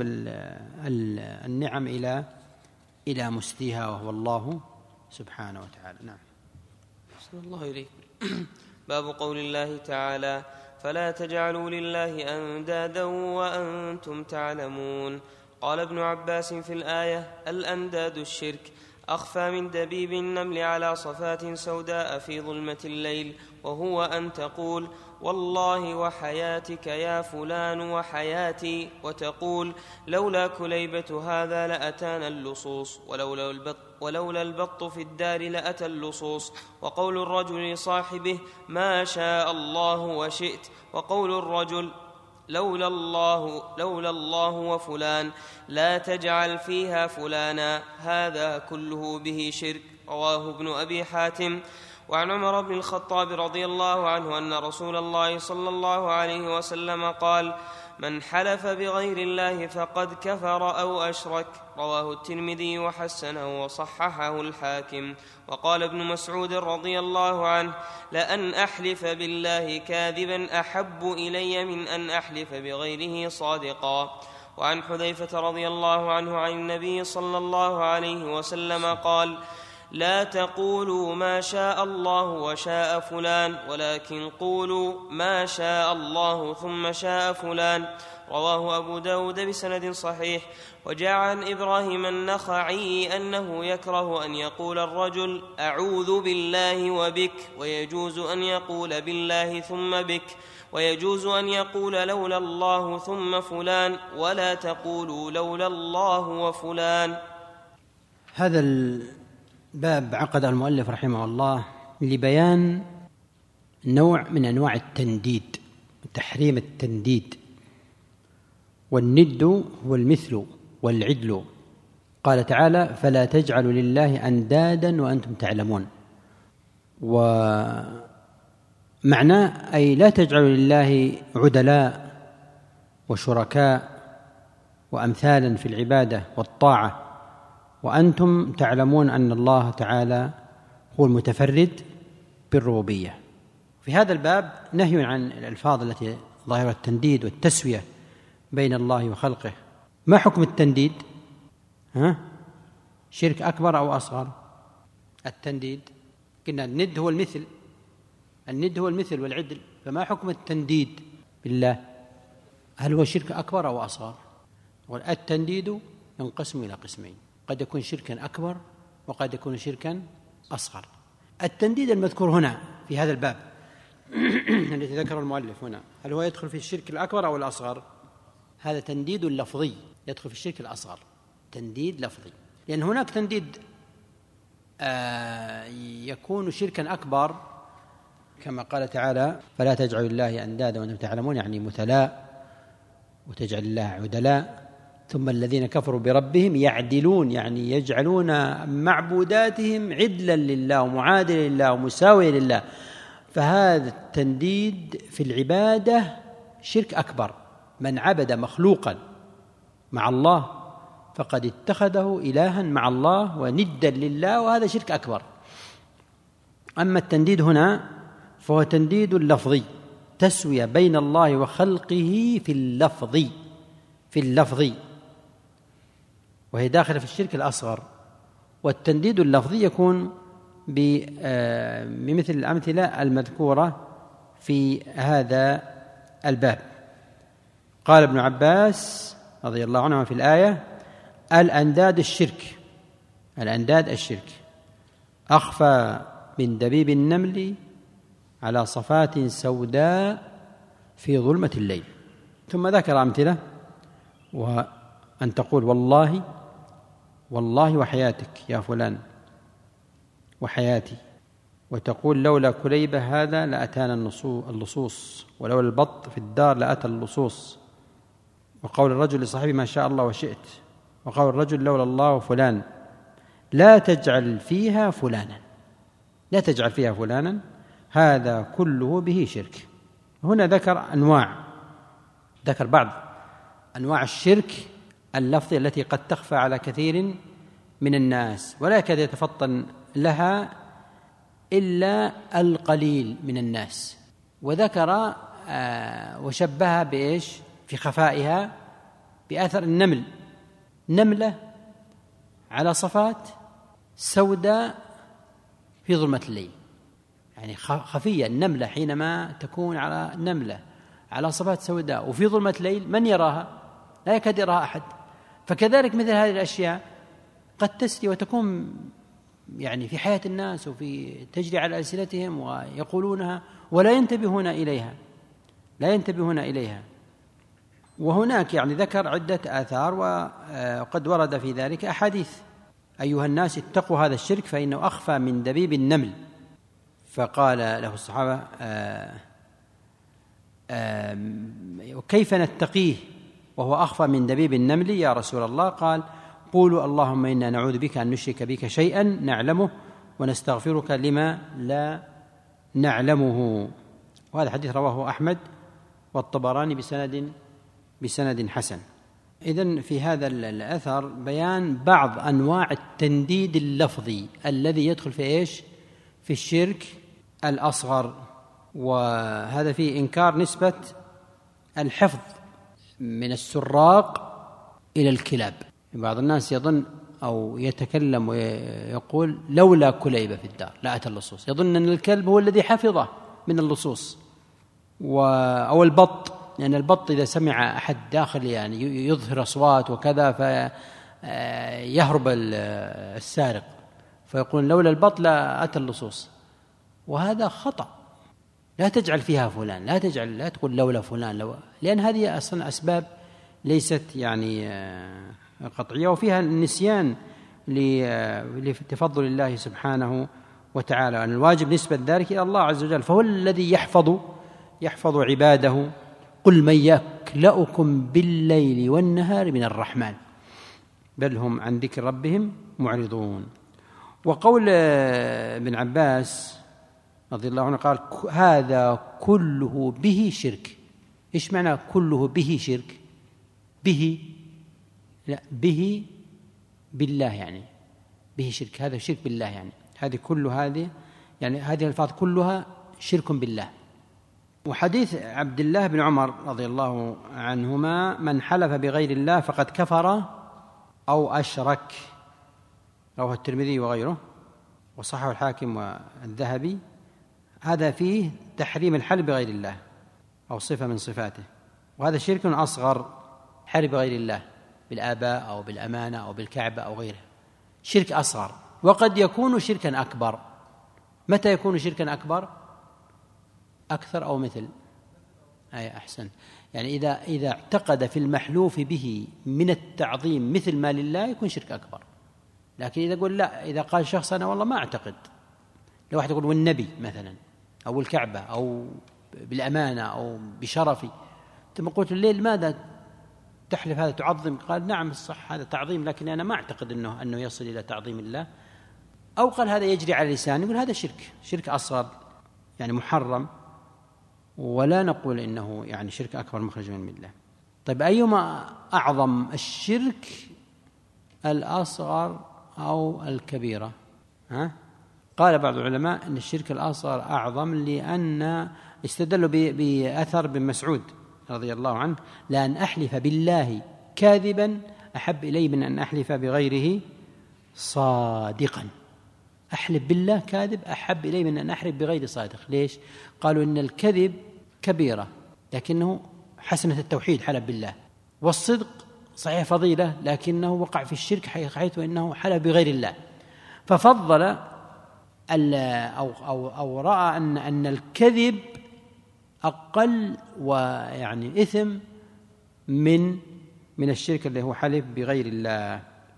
S2: النعم إلى مسديها وهو الله سبحانه وتعالى. نعم.
S1: أحسن الله إليك. باب قول الله تعالى: فلا تجعلوا لله أندادا وأنتم تعلمون. قال ابن عباس في الآية: الأنداد الشرك أخفى من دبيب النمل على صفات سوداء في ظلمة الليل، وهو أن تقول: والله وحياتك يا فلان وحياتي، وتقول: لولا كليبة هذا لأتانا اللصوص، ولولا البط في الدار لأتى اللصوص. وقول الرجل لصاحبه: ما شاء الله وشئت، وقول الرجل: لولا الله وفلان لا تجعل فيها فلانا، هذا كله به شرك. رواه ابن أبي حاتم. وعن عمر بن الخطاب رضي الله عنه أن رسول الله صلى الله عليه وسلم قال: من حلف بغير الله فقد كفر أو أشرك. رواه الترمذي وحسنه وصححه الحاكم. وقال ابن مسعود رضي الله عنه: لأن أحلف بالله كاذبا أحب إلي من أن أحلف بغيره صادقا. وعن حذيفة رضي الله عنه عن النبي صلى الله عليه وسلم قال: لا تقولوا ما شاء الله وشاء فلان، ولكن قولوا ما شاء الله ثم شاء فلان. رواه أبو داود بسند صحيح. وجاء عن إبراهيم النخعي أنه يكره أن يقول الرجل: أعوذ بالله وبك، ويجوز أن يقول بالله ثم بك، ويجوز أن يقول لولا الله ثم فلان، ولا تقولوا لولا الله وفلان.
S2: هذا الباب عقد المؤلف رحمه الله لبيان نوع من أنواع التنديد، تحريم التنديد. والند هو المثل والعدل. قال تعالى: فلا تجعلوا لله أندادا وأنتم تعلمون. ومعناه أي لا تجعلوا لله عدلاء وشركاء وأمثالا في العبادة والطاعة وأنتم تعلمون أن الله تعالى هو المتفرد بالربوبية. في هذا الباب نهي عن الألفاظ التي ظاهرة التنديد والتسوية بين الله وخلقه. ما حكم التنديد؟ شرك أكبر أو أصغر؟ التنديد قلنا الند هو المثل، الند هو المثل والعدل، فما حكم التنديد بالله؟ هل هو شرك أكبر أو أصغر؟ والتنديد ينقسم إلى قسمين، قد يكون شركا أكبر وقد يكون شركا أصغر. التنديد المذكور هنا في هذا الباب الذي ذكر المؤلف هنا، هل هو يدخل في الشرك الأكبر أو الأصغر؟ هذا تنديد لفظي يدخل في الشرك الأصغر، تنديد لفظي، لأن هناك تنديد يكون شركا أكبر كما قال تعالى: فلا تجعلوا لله أندادا وأنتم تعلمون، يعني مثلاء، وتجعل الله عدلاء. ثم الذين كفروا بربهم يعدلون، يعني يجعلون معبوداتهم عدلا لله ومعادلا لله ومساويا لله. فهذا التنديد في العبادة شرك أكبر. من عبد مخلوقا مع الله فقد اتخذه إلها مع الله وندا لله، وهذا شرك أكبر. أما التنديد هنا فهو تنديد لفظي، تسوية بين الله وخلقه في اللفظ، وهي داخلة في الشرك الأصغر. والتنديد اللفظي يكون بمثل الأمثلة المذكورة في هذا الباب. قال ابن عباس رضي الله عنه في الآية: الأنداد الشرك أخفى من دبيب النمل على صفات سوداء في ظلمة الليل. ثم ذكر أمثلة، وأن تقول والله وحياتك يا فلان وحياتي، وتقول لولا كليبة هذا لأتانا اللصوص، ولولا البط في الدار لأتى اللصوص، وقول الرجل لصاحبه ما شاء الله وشئت، وقول الرجل لولا الله وفلان، لا تجعل فيها فلانا هذا كله به شرك. هنا ذكر بعض أنواع الشرك اللفظية التي قد تخفى على كثير من الناس ولا يكاد يتفطن لها إلا القليل من الناس، وذكر وشبهها بإيش في خفائها بأثر نملة على صفات سوداء في ظلمة الليل. يعني خفية النملة حينما تكون على صفات سوداء وفي ظلمة الليل من يراها؟ لا يكاد يراها أحد. فكذلك مثل هذه الأشياء قد تسري وتكون يعني في حياة الناس وفي تجري على ألسنتهم ويقولونها ولا ينتبهون إليها. وهناك يعني ذكر عدة آثار وقد ورد في ذلك أحاديث: أيها الناس اتقوا هذا الشرك فإنه أخفى من دبيب النمل. فقال له الصحابة: وكيف نتقيه وهو أخفى من دبيب النمل يا رسول الله؟ قال: قولوا اللهم إنا نعوذ بك أن نشرك بك شيئا نعلمه ونستغفرك لما لا نعلمه. وهذا الحديث رواه أحمد والطبراني بسند حسن. إذن في هذا الأثر بيان بعض أنواع التنديد اللفظي الذي يدخل في إيش؟ في الشرك الأصغر، وهذا فيه إنكار نسبة الحفظ من السراق إلى الكلاب. بعض الناس يظن أو يتكلم ويقول لولا كليبة في الدار لأتى اللصوص، يظن أن الكلب هو الذي حفظه من اللصوص، أو البط، لأن البط إذا سمع أحد داخل يعني يظهر أصوات وكذا فيهرب السارق، فيقول لولا البط لا أتى اللصوص. وهذا خطأ. لا تجعل فيها فلان، لا تقول لولا فلان، لأن هذه أصلا أسباب ليست يعني قطعية، وفيها النسيان لتفضل الله سبحانه وتعالى. أن الواجب نسبة ذلك إلى الله عز وجل، فهو الذي يحفظ عباده. قل من يكلؤكم بالليل والنهار من الرحمن بل هم عن ذكر ربهم معرضون. وقول ابن عباس رضي الله عنه قال: هذا كله به شرك. إيش معنى كله به شرك؟ به بالله، يعني به شرك، هذا شرك بالله، يعني هذه الألفاظ كلها شرك بالله. وحديث عبد الله بن عمر رضي الله عنهما: من حلف بغير الله فقد كفر أو أشرك، رواه الترمذي وغيره وصححه الحاكم والذهبي. هذا فيه تحريم الحلف بغير الله أو صفة من صفاته، وهذا شرك أصغر، حلف بغير الله بالآباء أو بالأمانة أو بالكعبة أو غيرها، شرك أصغر. وقد يكون شركا أكبر. متى يكون شركا أكبر؟ أكثر أو مثل أحسن، يعني إذا اعتقد في المحلوف به من التعظيم مثل ما لله يكون شرك أكبر. لكن إذا قل لا، إذا قال شخص أنا والله ما أعتقد، لو واحد يقول والنبي مثلا أو الكعبة أو بالأمانة أو بشرفي، ثم قلت الليل ماذا تحلف هذا تعظم؟ قال نعم الصح هذا تعظيم، لكن أنا ما أعتقد أنه يصل إلى تعظيم الله. أو قال هذا يجري على لسان، يقول هذا شرك أصغر يعني محرم، ولا نقول إنه يعني شرك أكبر مخرج من الملة. طيب أيما أعظم، الشرك الأصغر أو الكبيرة؟ قال بعض العلماء أن الشرك الأصغر أعظم، لأن استدلوا بأثر بن مسعود رضي الله عنه: لأن أحلف بالله كاذبا أحب إلي من أن أحلف بغيره صادقا. أحلف بالله كاذب أحب إلي من أن أحلف بغير صادق. ليش؟ قالوا إن الكذب كبيرة لكنه حسنة التوحيد حلف بالله، والصدق صحيح فضيلة لكنه وقع في الشرك حيث إنه حلف بغير الله. ففضل أو رأى أن الكذب أقل ويعني إثم من الشرك اللي هو حلف بغير الله.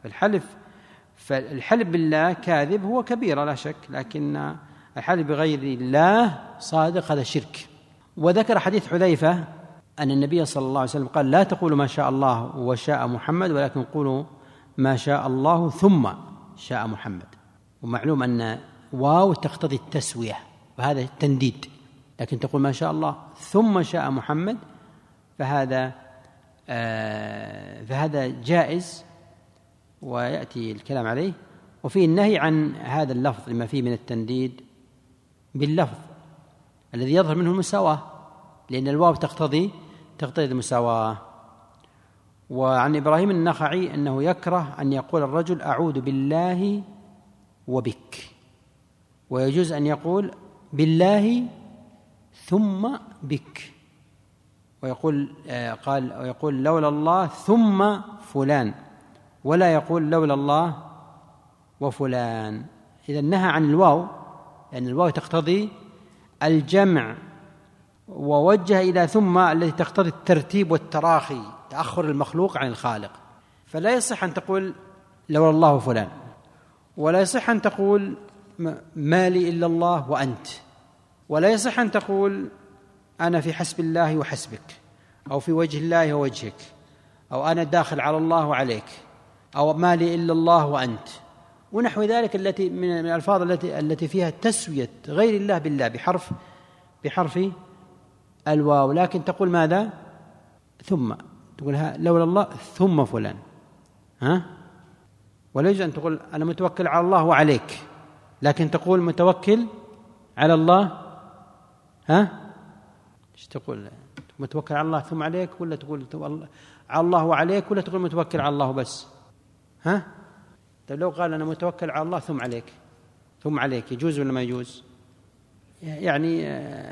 S2: فالحلف بالله كاذب هو كبيرة لا شك، لكن الحلف بغير الله صادق هذا شرك. وذكر حديث حذيفة أن النبي صلى الله عليه وسلم قال: لا تقولوا ما شاء الله وشاء محمد، ولكن قولوا ما شاء الله ثم شاء محمد. ومعلوم أن واو تقتضي التسوية وهذا التنديد، لكن تقول ما شاء الله ثم شاء محمد فهذا جائز ويأتي الكلام عليه. وفيه النهي عن هذا اللفظ لما فيه من التنديد باللفظ الذي يظهر منه المساواة، لأن الواو تقتضي المساواة. وعن إبراهيم النخعي أنه يكره أن يقول الرجل أعوذ بالله وبك، ويجوز أن يقول بالله ثم بك، ويقول لولا الله ثم فلان، ولا يقول لولا الله وفلان. إذا نهى عن الواو لأن الواو تقتضي الجمع، ووجه إلى ثم التي تقتضي الترتيب والتراخي، تأخر المخلوق عن الخالق. فلا يصح أن تقول لولا الله وفلان، ولا يصح أن تقول ما لي إلا الله وأنت، ولا يصح أن تقول أنا في حسب الله وحسبك، أو في وجه الله ووجهك، أو أنا داخل على الله وعليك، أو ما لي إلا الله وأنت، ونحو ذلك التي من الألفاظ التي فيها تسوية غير الله بالله بحرف الواو. لكن تقول ماذا؟ ثم، تقول لولا الله ثم فلان، ولا يجوز أن تقول أنا متوكل على الله وعليك، لكن تقول متوكل على الله. ايش تقول؟ متوكل على الله ثم عليك، ولا تقول على الله وعليك، ولا تقول متوكل على الله بس؟ طيب لو قال أنا متوكل على الله ثم عليك يجوز ولا ما يجوز؟ يعني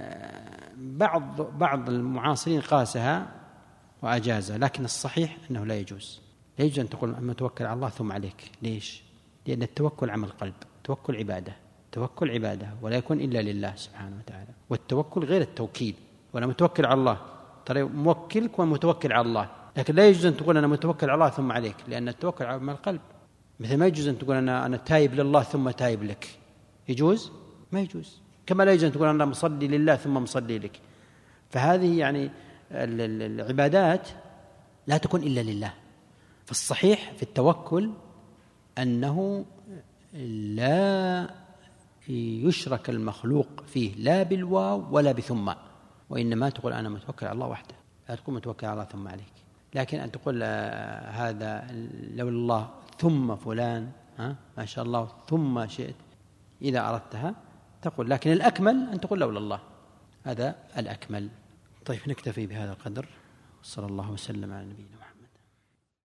S2: بعض المعاصرين قاسها وأجازها، لكن الصحيح أنه لا يجوز أن تقول متوكل على الله ثم عليك. ليش؟ لأن التوكل عمل قلب، التوكل عبادة ولا يكون إلا لله سبحانه وتعالى. والتوكل غير التوكيل، وأنا متوكل على الله ترى موكلك ومتوكل على الله، لكن لا يجوز أن تقول أنا متوكل على الله ثم عليك، لأن التوكل عمل القلب. مثل ما يجوز أن تقول أنا تايب لله ثم تايب لك، يجوز؟ ما يجوز. كما لا يجوز أن تقول أنا مصلي لله ثم مصلي لك. فهذه يعني العبادات لا تكون إلا لله. فالصحيح في التوكل أنه لا يشرك المخلوق فيه لا بالواو ولا بثم، وإنما تقول أنا متوكل على الله وحده، لا تقول متوكل على الله ثم عليك. لكن أن تقول هذا لولا الله ثم فلان، ما شاء الله ثم شئت، إذا أردتها تقول، لكن الأكمل أن تقول لولا الله، هذا الأكمل. طيب نكتفي بهذا القدر، صلى الله وسلم على نبينا محمد.